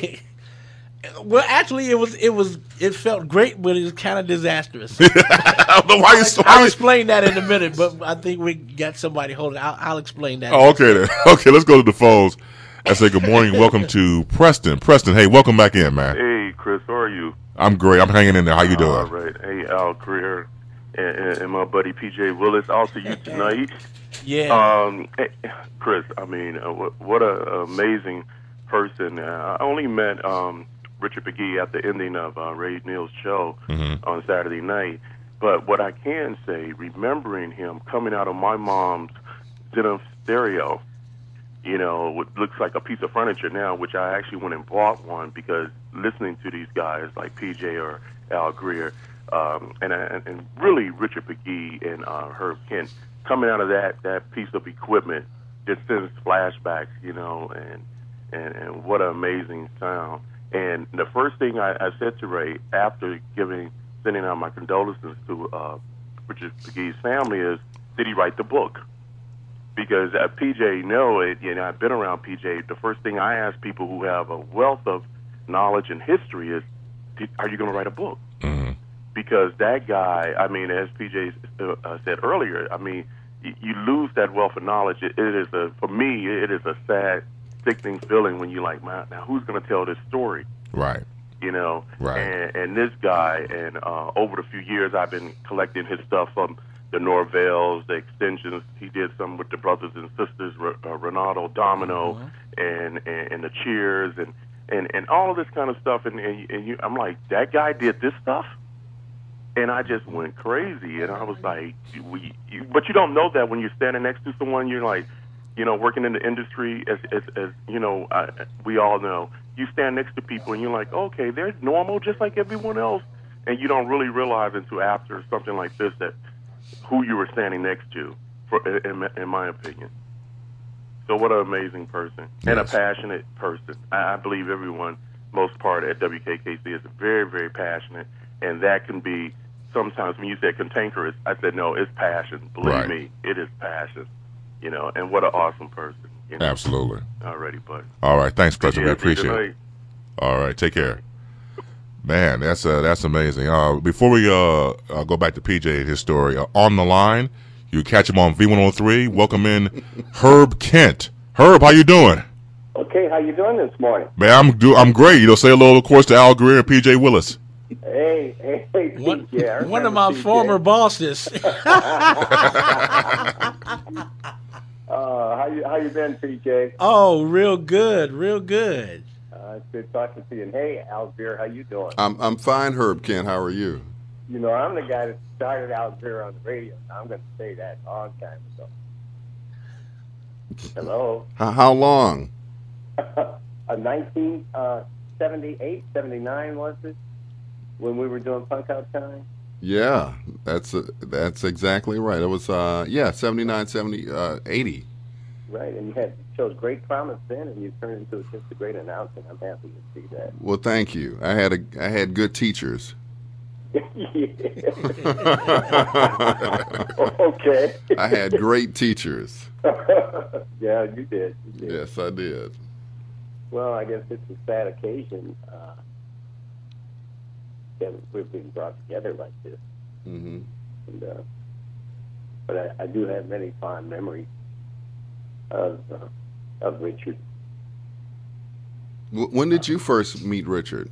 well, actually, it was it was it felt great, but it was kind of disastrous. I don't know why you. I'll, I'll explain that in a minute, but I think we got somebody holding. I'll, I'll explain that. Oh, okay then. Okay, let's go to the phones and say good morning. Welcome to Preston. Preston, hey, welcome back in, man. Hey, Chris, how are you? I'm great. I'm hanging in there. How you doing? All right. Hey, Al Greer and, and, and my buddy P J Willis. I'll see you tonight. Yeah. Um, hey, Chris, I mean, uh, what, what a amazing person. Uh, I only met um, Richard McGee at the ending of uh, Ray Neal's show Mm-hmm. on Saturday night. But what I can say, remembering him coming out of my mom's Zenith stereo, you know, what looks like a piece of furniture now, which I actually went and bought one because listening to these guys like P J or Al Greer, um, and, and and really Richard McGee and uh, Herb Kent coming out of that, that piece of equipment just sends flashbacks, you know, and, and, and what an amazing sound. And the first thing I, I said to Ray after giving sending out my condolences to uh, Richard McGee's family is, did he write the book? Because uh, P J know it, you know, I've been around P J. The first thing I ask people who have a wealth of knowledge and history is, did, are you going to write a book? Mm-hmm. Because that guy, I mean, as P J uh, said earlier, I mean, you, you lose that wealth of knowledge. It, it is a, for me, it is a sad, sickening feeling when you're like, man, now who's going to tell this story? Right. You know, Right. and, and this guy, and uh, over the few years, I've been collecting his stuff from the Norvells, the Extensions. He did some with the Brothers and Sisters, R- uh, Renato Domino, and, and and the Cheers, and, and, and all of this kind of stuff. And, and, and you, I'm like, that guy did this stuff, and I just went crazy. And I was like, we, you, but you don't know that when you're standing next to someone. You're like, you know, working in the industry, as as, as you know, uh, we all know. You stand next to people, and you're like, okay, they're normal, just like everyone else, and you don't really realize until after something like this that who you were standing next to, for, in, in my opinion. So what an amazing person, and Yes. a passionate person. I, I believe everyone, most part at W K K C, is very, very passionate, and that can be sometimes when you said cantankerous, I said, no, it's passion. Believe Right. me, it is passion. You know, and what an awesome person. You know? Absolutely. Alrighty, bud. All right. Thanks, Preston. Yeah, We appreciate tonight. it. All right. Take care. Man, that's uh, that's amazing. Uh, before we uh, uh, go back to P J and his story, uh, on the line, you catch him on V one oh three. Welcome in Herb Kent. Herb, how you doing? Okay, how you doing this morning? Man, I'm do I'm great. You know, say hello, of course, to Al Greer and P J Willis. Hey, hey, hey, One, P J, I one of remember my P J. former bosses. Uh, how you how you been, P J? Oh, real good, real good. Uh, it's good talking to you. And hey, Alvear, how you doing? I'm I'm fine, Herb Kent. How are you? You know, I'm the guy that started Alvear on the radio. I'm going to say that a long time ago. Hello. How, how long? uh, nineteen seventy-eight, seventy-nine was it? When we were doing Punk Out Time? Yeah, that's uh, that's exactly right. It was uh yeah, seventy-nine, seventy, uh, eighty. Right, and you had showed great promise then, and you turned into just a great announcer. I'm happy to see that. Well, thank you. I had a I had good teachers. Okay. I had great teachers. Yeah, you did. you did. Yes, I did. Well, I guess it's a sad occasion uh, that we've been brought together like this. Mm-hmm. And, uh, but I, I do have many fond memories of uh, of Richard. W- when did you first meet Richard?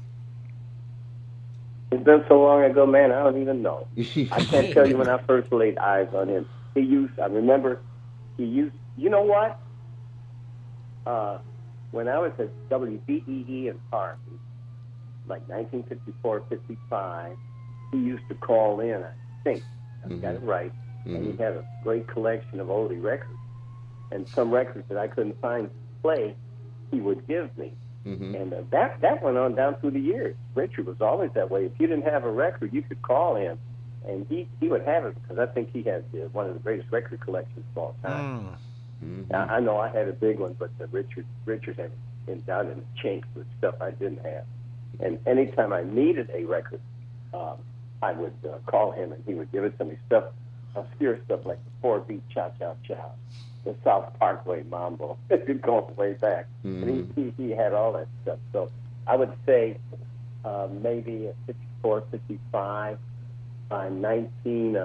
It's been so long ago, man, I don't even know. I can't tell you when I first laid eyes on him. He used, I remember, he used, you know what? Uh, when I was at W B E E in Harvey, like nineteen fifty-four, fifty-five, he used to call in, I think, I Mm-hmm. got it right, Mm-hmm. and he had a great collection of oldie records. And some records that I couldn't find to play, he would give me. Mm-hmm. And uh, that that went on down through the years. Richard was always that way. If you didn't have a record, you could call him, and he, he would have it, because I think he has uh, one of the greatest record collections of all time. Mm-hmm. I, I know I had a big one, but uh, Richard Richard had it down in the chinks with stuff I didn't have. And anytime I needed a record, um, I would uh, call him, and he would give it to me. Stuff, obscure stuff like the Four Beat Cha Cha Cha, the South Parkway Mambo, going way back. Mm-hmm. And he, he, he had all that stuff. So I would say uh, maybe fifty-four, fifty-five, by nineteen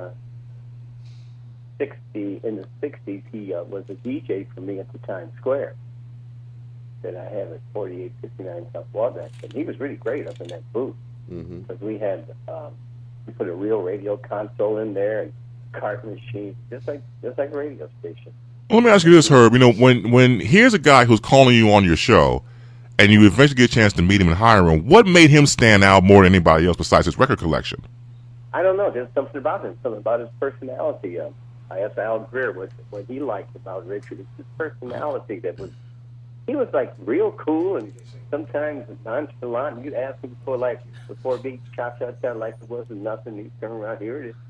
sixty, in the sixties, he uh, was a D J for me at the Times Square that I had at forty-eight fifty-nine South Wabash. And he was really great up in that booth, Mm-hmm. because we had, um, we put a real radio console in there and cart machine, just like just like a radio station. Let me ask you this, Herb. You know, when when here's a guy who's calling you on your show, and you eventually get a chance to meet him and hire him, what made him stand out more than anybody else besides his record collection? I don't know. There's something about him, something about his personality. Um, I asked Al Greer what what he liked about Richard. It's his personality that was. He was like real cool and sometimes nonchalant. You'd ask him for like the Four Beat Cha Cha Cha like it wasn't nothing. He'd turn around, here it is.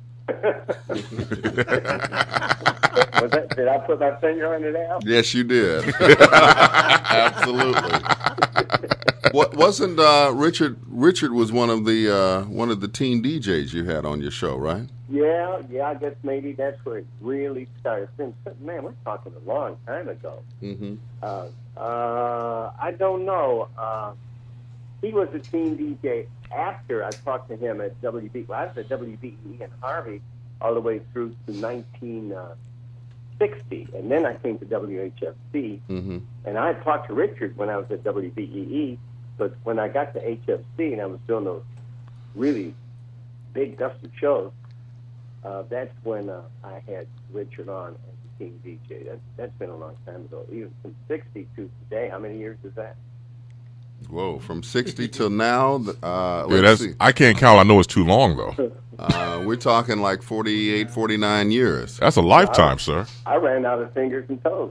Was that, did I put my finger on it, Al? Yes, you did. Absolutely. What wasn't uh, Richard? Richard was one of the uh, one of the teen D Js you had on your show, right? Yeah, yeah. I guess maybe that's where it really started. Man, we're talking a long time ago. Mm-hmm. Uh, uh, I don't know. Uh, he was a teen D J after I talked to him at W B. Well, I was at W B E in Harvey all the way through to nineteen sixty, and then I came to W H F C. Mm-hmm. And I talked to Richard when I was at W B E E, but when I got to H F C and I was doing those really big dusty shows, uh, that's when uh, I had Richard on as a teen D J. That, that's been a long time ago. Even from sixty to today, how many years is that? Whoa, from sixty till now. Uh, Yeah, let's that's see. I can't count. I know it's too long though. Uh, we're talking like forty-eight, forty-nine years. That's a lifetime, sir. I ran out of fingers and toes.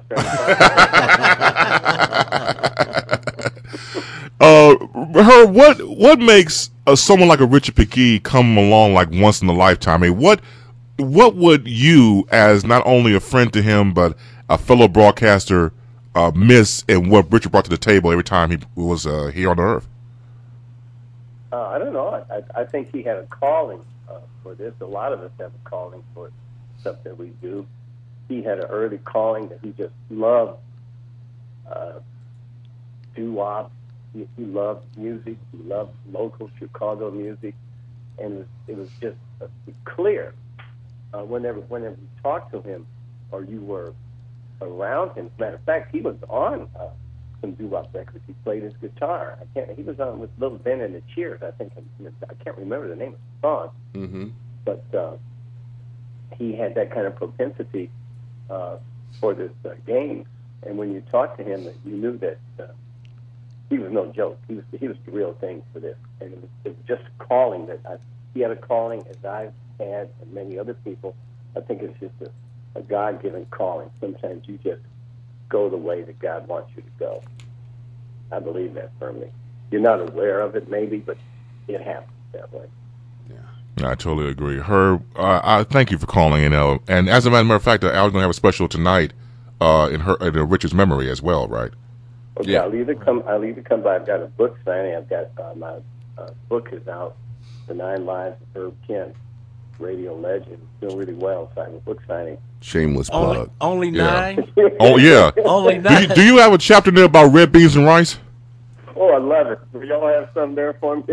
Uh, Herb, what what makes uh, someone like a Richard Pegues come along like once in a lifetime? I mean, what what would you, as not only a friend to him but a fellow broadcaster, uh, miss in what Richard brought to the table every time he was uh, here on the earth? Uh, I don't know. I, I think he had a calling uh, for this. A lot of us have a calling for stuff that we do. He had an early calling that he just loved uh, doo-wop. He, he loved music. He loved local Chicago music, and it was, it was just uh, clear uh, whenever whenever you talked to him or you were around him. As a matter of fact, he was on uh, some doo-wop records. He played his guitar. I can't. He was on with Little Ben and the Cheers, I think. I can't remember the name of the song, Mm-hmm. but uh, he had that kind of propensity uh, for this uh, game. And when you talked to him, you knew that uh, he was no joke. He was he was the real thing for this. And it was, it was just a calling that I, he had a calling, as I've had, and many other people. I think it's just a, a God-given calling. Sometimes you just go the way that God wants you to go. I believe that firmly. You're not aware of it, maybe, but it happens that way. I totally agree. Herb, uh, I thank you for calling in. Uh, and as a matter of fact, uh, Al's going to have a special tonight uh, in her in Richard's memory as well, right? Okay, yeah. I'll either come. I'll either come by. I've got a book signing. I've got uh, my uh, book is out, The Nine Lives of Herb Kent, radio legend, doing really well. So I have a book signing. Shameless Only, plug. only Yeah. nine. Oh yeah. Only Do nine. you, do you have a chapter there about red beans and rice? Oh, I love it. Do y'all have some there for me?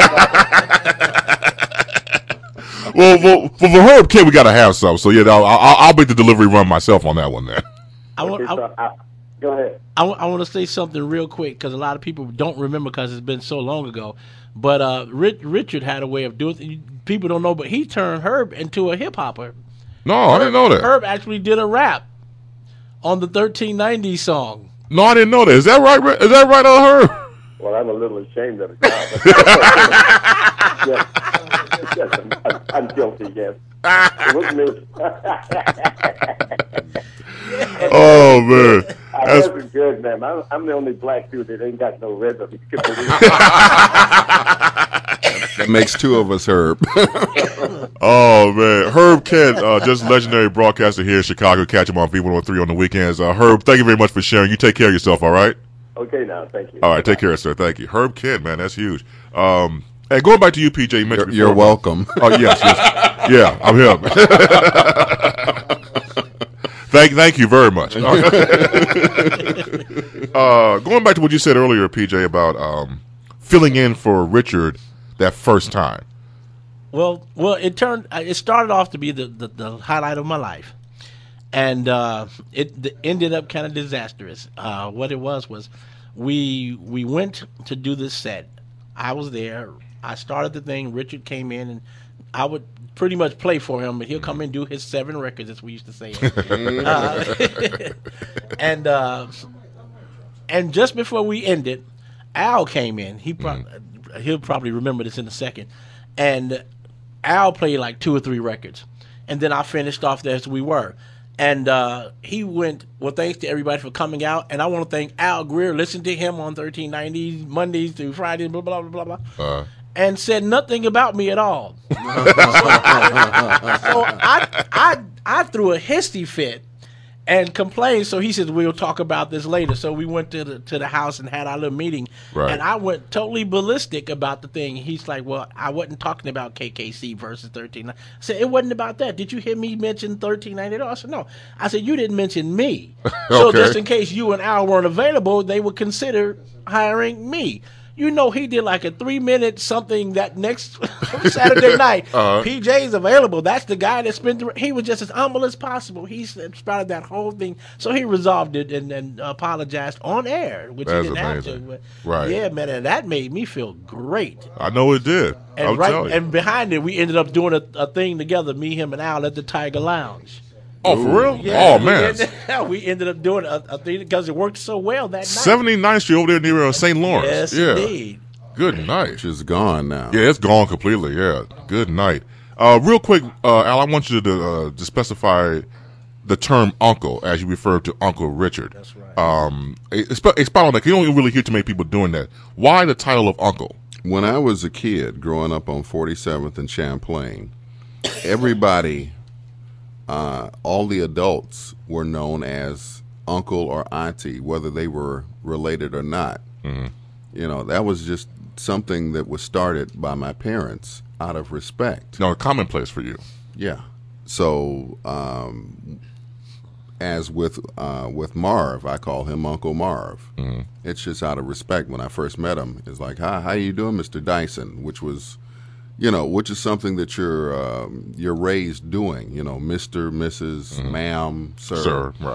Well, well, for, for Herb Kent, we got to have some. So yeah, I'll, I'll, I'll make the delivery run myself on that one there. I want, Okay, so I- go ahead. I, I want to say something real quick because a lot of people don't remember because it's been so long ago. But uh, Rich, Richard had a way of doing it. People don't know, but he turned Herb into a hip hopper. No, I didn't know that. Herb actually did a rap on the thirteen ninety song. No, I didn't know that. Is that right? Is that right, uh, Herb? Well, I'm a little ashamed of it. Yes, yes I'm, I'm, I'm guilty, yes. It was me. Oh, man. I That's- wasn't good, man. I'm, I'm the only black dude that ain't got no rhythm. You can believe it. That makes two of us, Herb. Oh, man. Herb Kent, uh, just legendary broadcaster here in Chicago. Catch him on V one oh three on the weekends. Uh, Herb, thank you very much for sharing. You take care of yourself, all right? Okay, now, thank you. All right, take care, sir. Thank you. Herb Kent, man, that's huge. Um, hey, going back to you, P J, you mentioned You're, you're before- welcome. Oh, yes, yes. Yeah, I'm him. Thank, thank you very much. uh, going back to what you said earlier, P J, about um, filling in for Richard that first time. Well, well, it turned. It started off to be the, the, the highlight of my life, and uh, it the, ended up kind of disastrous. Uh, what it was was, we we went to do this set. I was there. I started the thing. Richard came in, and I would pretty much play for him, and he'll come in and do his seven records, as we used to say. uh, and uh, and just before we ended, Al came in. He pro- he'll probably remember this in a second, and Al played like two or three records, and then I finished off there as we were. And uh, he went, well, thanks to everybody for coming out. And I want to thank Al Greer, listened to him on thirteen ninety, Mondays through Fridays, blah, blah, blah, blah, blah, Uh, and said nothing about me at all. so I, so I, I, I threw a hissy fit and complained. So he said, we'll talk about this later. So we went to the to the house and had our little meeting. Right. And I went totally ballistic about the thing. He's like, well, I wasn't talking about K K C versus thirteen ninety. I said, it wasn't about that. Did you hear me mention thirteen ninety at all? I said, no. I said, you didn't mention me. So Okay. just in case you and Al weren't available, they would consider hiring me. You know, he did like a three minute something that next Saturday night. Uh-huh. P J's available. That's the guy that spent the. He was just as humble as possible. He sprouted that whole thing. So he resolved it and, and apologized on air, which That's he didn't amazing. have to. But Right. Yeah, man, and that made me feel great. I know it did. And I'll right, tell you. and behind it, we ended up doing a, a thing together. Me, him, and Al at the Tiger Lounge. Oh, for real? Yeah, Oh, we man. ended- we ended up doing a, a thing because it worked so well that night. seventy-ninth Street over there near uh, Saint Lawrence. Yes, yeah. indeed. Good night. Which is gone now. Yeah, it's gone completely. Yeah. Good night. Uh, real quick, uh, Al, I want you to, uh, to specify the term uncle as you refer to Uncle Richard. That's right. Um, exp- expound on that. 'Cause you don't really hear too many people doing that. Why the title of uncle? When I was a kid growing up on forty-seventh and Champlain, everybody, uh, all the adults were known as uncle or auntie, whether they were related or not. Mm-hmm. You know, that was just something that was started by my parents out of respect. No, commonplace for you. Yeah. So, um, as with uh, with Marv, I call him Uncle Marv. Mm-hmm. It's just out of respect. When I first met him, it's like, "Hi, how you doing, Mister Dyson?" Which was, you know, which is something that you're um, you're raised doing. You know, Mister, Missus, Mm-hmm. Ma'am, Sir. Sir, right.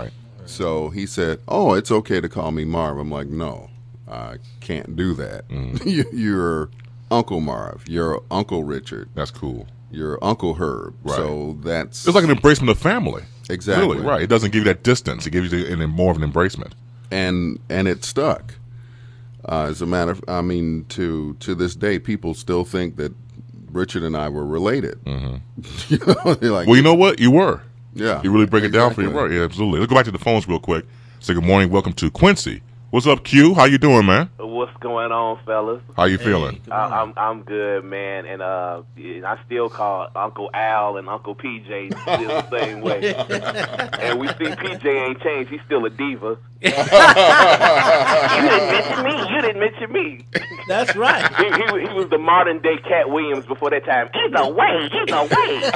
So he said, "Oh, it's okay to call me Marv." I'm like, "No, I can't do that. Mm. You're Uncle Marv. You're Uncle Richard. That's cool. You're Uncle Herb." Right. So that's it's like an embracement of family. Exactly. Really, right. It doesn't give you that distance. It gives you the, an, more of an embracement. And and it stuck. Uh, as a matter of, I mean, to to this day, people still think that Richard and I were related. Mm-hmm. You know, they're like, well, you know what? You were. Yeah. You really break exactly. it down for you. Right. Yeah, absolutely. Let's go back to the phones real quick. Say good morning. Welcome to Quincy. What's up, Q? How you doing, man? What's going on, fellas? How you feeling? Hey, I, I'm I'm good, man, and uh, I still call Uncle Al and Uncle P J still the same way. And we see P J ain't changed; he's still a diva. You didn't mention me. You didn't mention me. That's right. he, he, he was the modern day Cat Williams before that time. Either way, either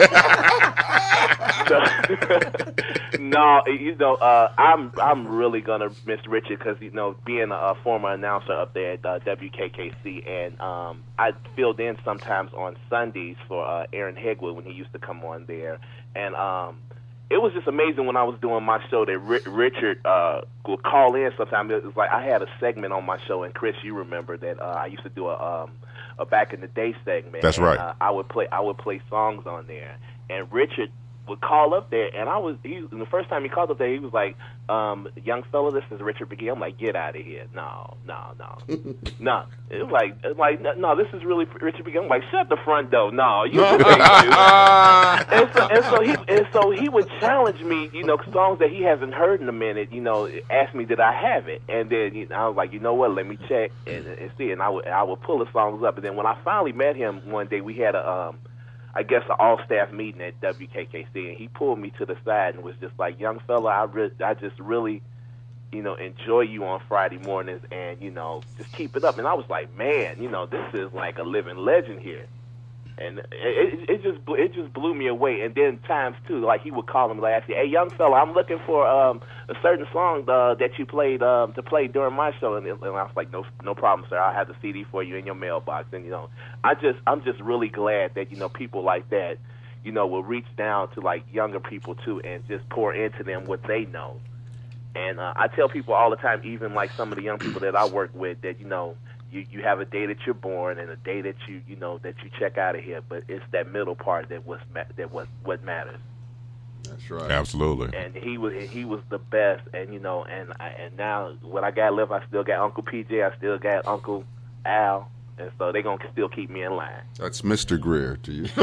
way. so, no, you know, uh, I'm I'm really gonna miss Richard because you know being a, a former announcer up there at uh, W K K C, and um, I filled in sometimes on Sundays for uh, Aaron Hegwood when he used to come on there, and um, it was just amazing when I was doing my show that R- Richard uh, would call in sometimes. It was like I had a segment on my show, and Chris, you remember that uh, I used to do a, um, a back in the day segment. That's right. And, uh, I would play I would play songs on there, and Richard would call up there, and I was he the first time he called up there, he was like, um, "Young fella, this is Richard McGee." I'm like, "Get out of here!" No, no, no, no. It was like, it was like, no, this is really Richard McGee. I'm like, "Shut the front door!" No, you. and, so, and so he and so he would challenge me, you know, songs that he hasn't heard in a minute. You know, ask me did I have it, and then you know, I was like, you know what? Let me check and, and see. And I would I would pull the songs up, and then when I finally met him one day, we had a. Um, I guess an all-staff meeting at W K K C, and he pulled me to the side and was just like, "Young fella, I re- I just really, you know, enjoy you on Friday mornings, and you know, just keep it up." And I was like, "Man, you know, this is like a living legend here," and it, it, it just it just blew me away. And then times too, like he would call him like, "Hey, young fella, I'm looking for um, a certain song uh, that you played um, to play during my show," and, and I was like, "No, no problem, sir. I'll have the C D for you in your mailbox." And you know, I just I'm just really glad that you know people like that, you know, will reach down to like younger people too and just pour into them what they know. And uh, I tell people all the time, even like some of the young people that I work with, that you know. You, you have a day that you're born and a day that you you know that you check out of here, but it's that middle part that was ma- that was what matters. That's right. Absolutely. And he was he was the best, and you know, and I, and now what I got left, I still got Uncle P J, I still got Uncle Al, and so they're gonna still keep me in line. That's Mister Greer to you.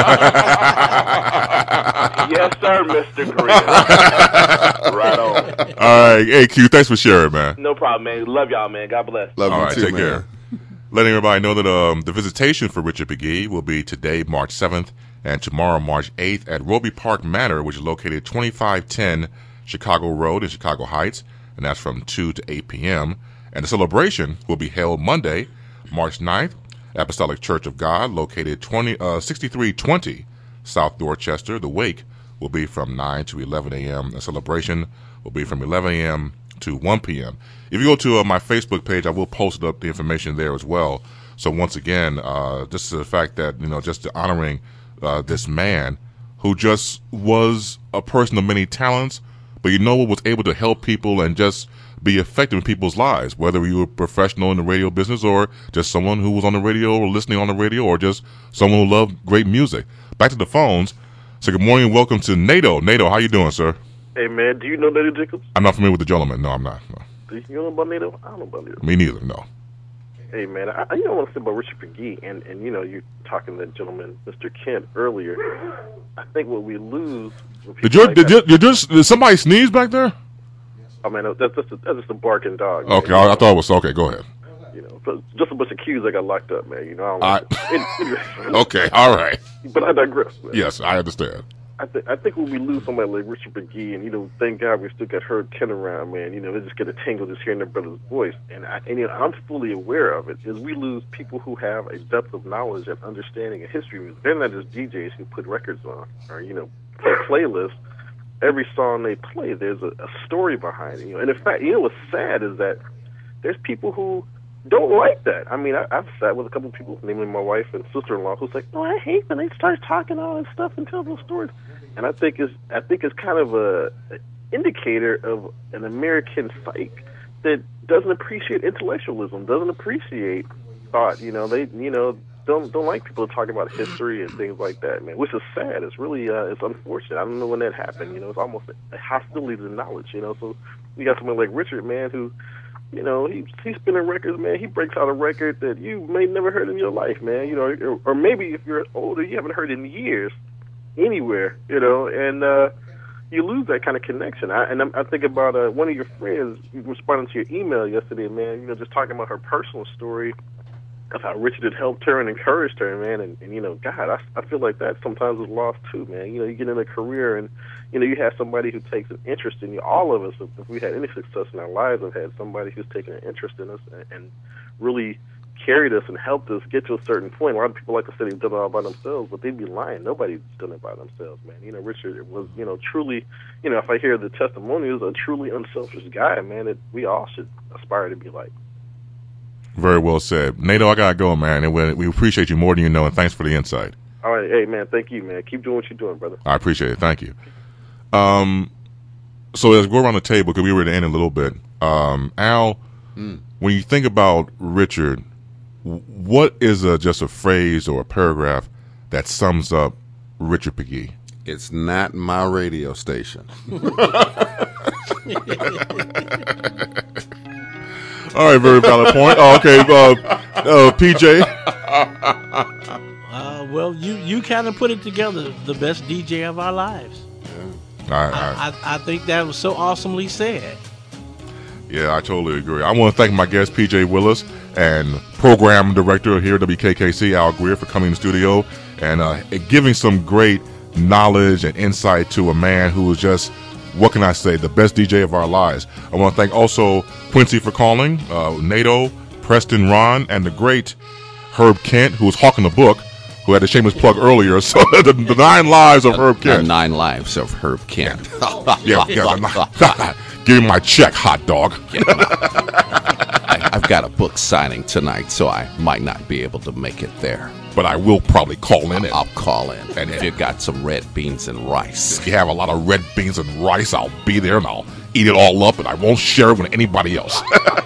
Yes, sir, Mister Greer. Right on. All right, hey Q, thanks for sharing, man. No problem, man. Love y'all, man. God bless. Love All you right, too, take man. care. Letting everybody know that um, the visitation for Richard McGee will be today, March seventh, and tomorrow, March eighth, at Roby Park Manor, which is located at twenty-five ten Chicago Road in Chicago Heights, and that's from two to eight p.m. And the celebration will be held Monday, March ninth, Apostolic Church of God, located twenty, uh, sixty-three twenty South Dorchester. The wake will be from nine to eleven a.m. The celebration will be from eleven a.m. to one p.m. If you go to uh, my Facebook page, I will post up the information there as well. So once again, uh, this is the fact that, you know, just honoring uh, this man who just was a person of many talents, but you know, was able to help people and just be effective in people's lives, whether you were a professional in the radio business or just someone who was on the radio or listening on the radio or just someone who loved great music. Back to the phones. So good morning and welcome to Nato. Nato, how you doing, sir? Hey, man, do you know Nato Jacobs? I'm not familiar with the gentleman. No, I'm not. No. Do you know about Nato? I don't know about Nato. Me neither, no. Hey, man, I, I you know, want to say about Richard McGee, and, and, you know, you're talking to that gentleman, Mister Kent, earlier. I think what we lose... Did you, like did, you, that, did, just, did somebody sneeze back there? I mean, that's just a, that's just a barking dog. Okay, man. I, I thought it was... Okay, go ahead. You know, but just a bunch of cues that got locked up, man. You know, I don't like I, okay, all right. But I digress, man. Yes, I understand. I think I think when we lose somebody like Richard McGee, and you know, thank God we still got Herb Kent around, man. You know, they just get a tingle just hearing their brother's voice, and, I, and you know, I'm fully aware of it. Is we lose people who have a depth of knowledge and understanding of history. They're not just D Js who put records on or you know play playlists. Every song they play, there's a, a story behind it. You know, and in fact, you know what's sad is that there's people who don't like that. I mean, I, I've sat with a couple of people, namely my wife and sister-in-law, who's like, "No, I hate when they start talking all this stuff and tell those stories." And I think it's, I think it's kind of a, indicator of an American psyche that doesn't appreciate intellectualism, doesn't appreciate thought. You know, they, you know, don't don't like people to talk about history and things like that, man. Which is sad. It's really, uh, it's unfortunate. I don't know when that happened. You know, it's almost a hostility to knowledge. You know, so you got someone like Richard, man, who, you know, he he's spinning records, man. He breaks out a record that you may never heard in your life, man. You know, or, or maybe if you're older, you haven't heard in years anywhere. You know, and uh, you lose that kind of connection. I, and I'm, I think about uh, one of your friends responding to your email yesterday, man. You know, just talking about her personal story of how Richard had helped her and encouraged her, man. And, and you know, God, I, I feel like that sometimes is lost too, man. You know, you get in a career and, you know, you have somebody who takes an interest in you. All of us, if we had any success in our lives, have had somebody who's taken an interest in us and, and really carried us and helped us get to a certain point. A lot of people like to say they've done it all by themselves, but they'd be lying. Nobody's done it by themselves, man. You know, Richard was, you know, truly, you know, if I hear the testimonials, a truly unselfish guy, man, that we all should aspire to be like. Very well said. Nato, I got to go, man. And we appreciate you more than you know, and thanks for the insight. All right. Hey, man, thank you, man. Keep doing what you're doing, brother. I appreciate it. Thank you. Um, so let's go around the table because we were to end a little bit. Um, Al, mm. when you think about Richard, what is a, just a phrase or a paragraph that sums up Richard Pegues? It's not my radio station. All right, very valid point. Oh, okay, uh, uh, P J. Uh, well, you, you kind of put it together. The best D J of our lives. Yeah. I, I, I, I think that was so awesomely said. Yeah, I totally agree. I want to thank my guest, P J Willis, and program director here at W K K C, Al Greer, for coming to the studio and uh, giving some great knowledge and insight to a man who was just, what can I say, the best D J of our lives. I want to thank also Quincy for calling, uh, Nato, Preston, Ron, and the great Herb Kent, who was hawking the book, who had a shameless plug earlier. So the, the nine lives of Herb Kent. The nine lives of Herb Kent. yeah, yeah. The, give me my check, hot dog. Yeah, I, I've got a book signing tonight, so I might not be able to make it there. But I will probably call in. I'll, I'll call in. And if you've got some red beans and rice. If you have a lot of red beans and rice, I'll be there and I'll eat it all up and I won't share it with anybody else.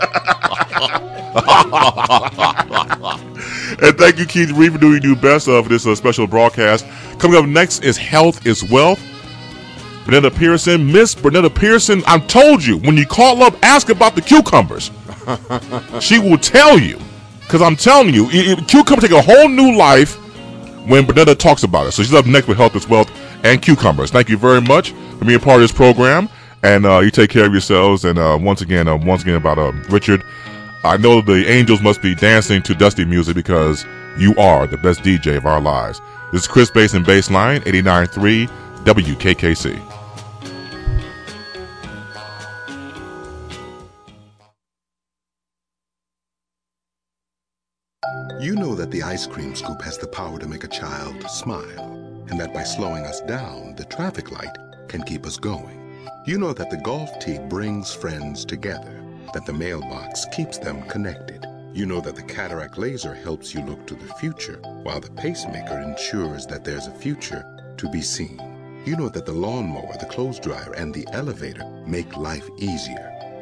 And thank you, Keith Reed, for doing your best uh, for this uh, special broadcast. Coming up next is Health is Wealth. Bernetta Pearson, Miss Bernetta Pearson, I told you, when you call up, ask about the cucumbers. She will tell you. Because I'm telling you, it, it, cucumbers take a whole new life when Bernetta talks about it. So she's up next with Health is Wealth and cucumbers. Thank you very much for being a part of this program. And uh, you take care of yourselves. And uh, once again, uh, once again about uh, Richard, I know the angels must be dancing to dusty music because you are the best D J of our lives. This is Chris Bass and Bassline, eighty-nine point three W K K C. You know that the ice cream scoop has the power to make a child smile, and that by slowing us down, the traffic light can keep us going. You know that the golf tee brings friends together, that the mailbox keeps them connected. You know that the cataract laser helps you look to the future, while the pacemaker ensures that there's a future to be seen. You know that the lawnmower, the clothes dryer, and the elevator make life easier.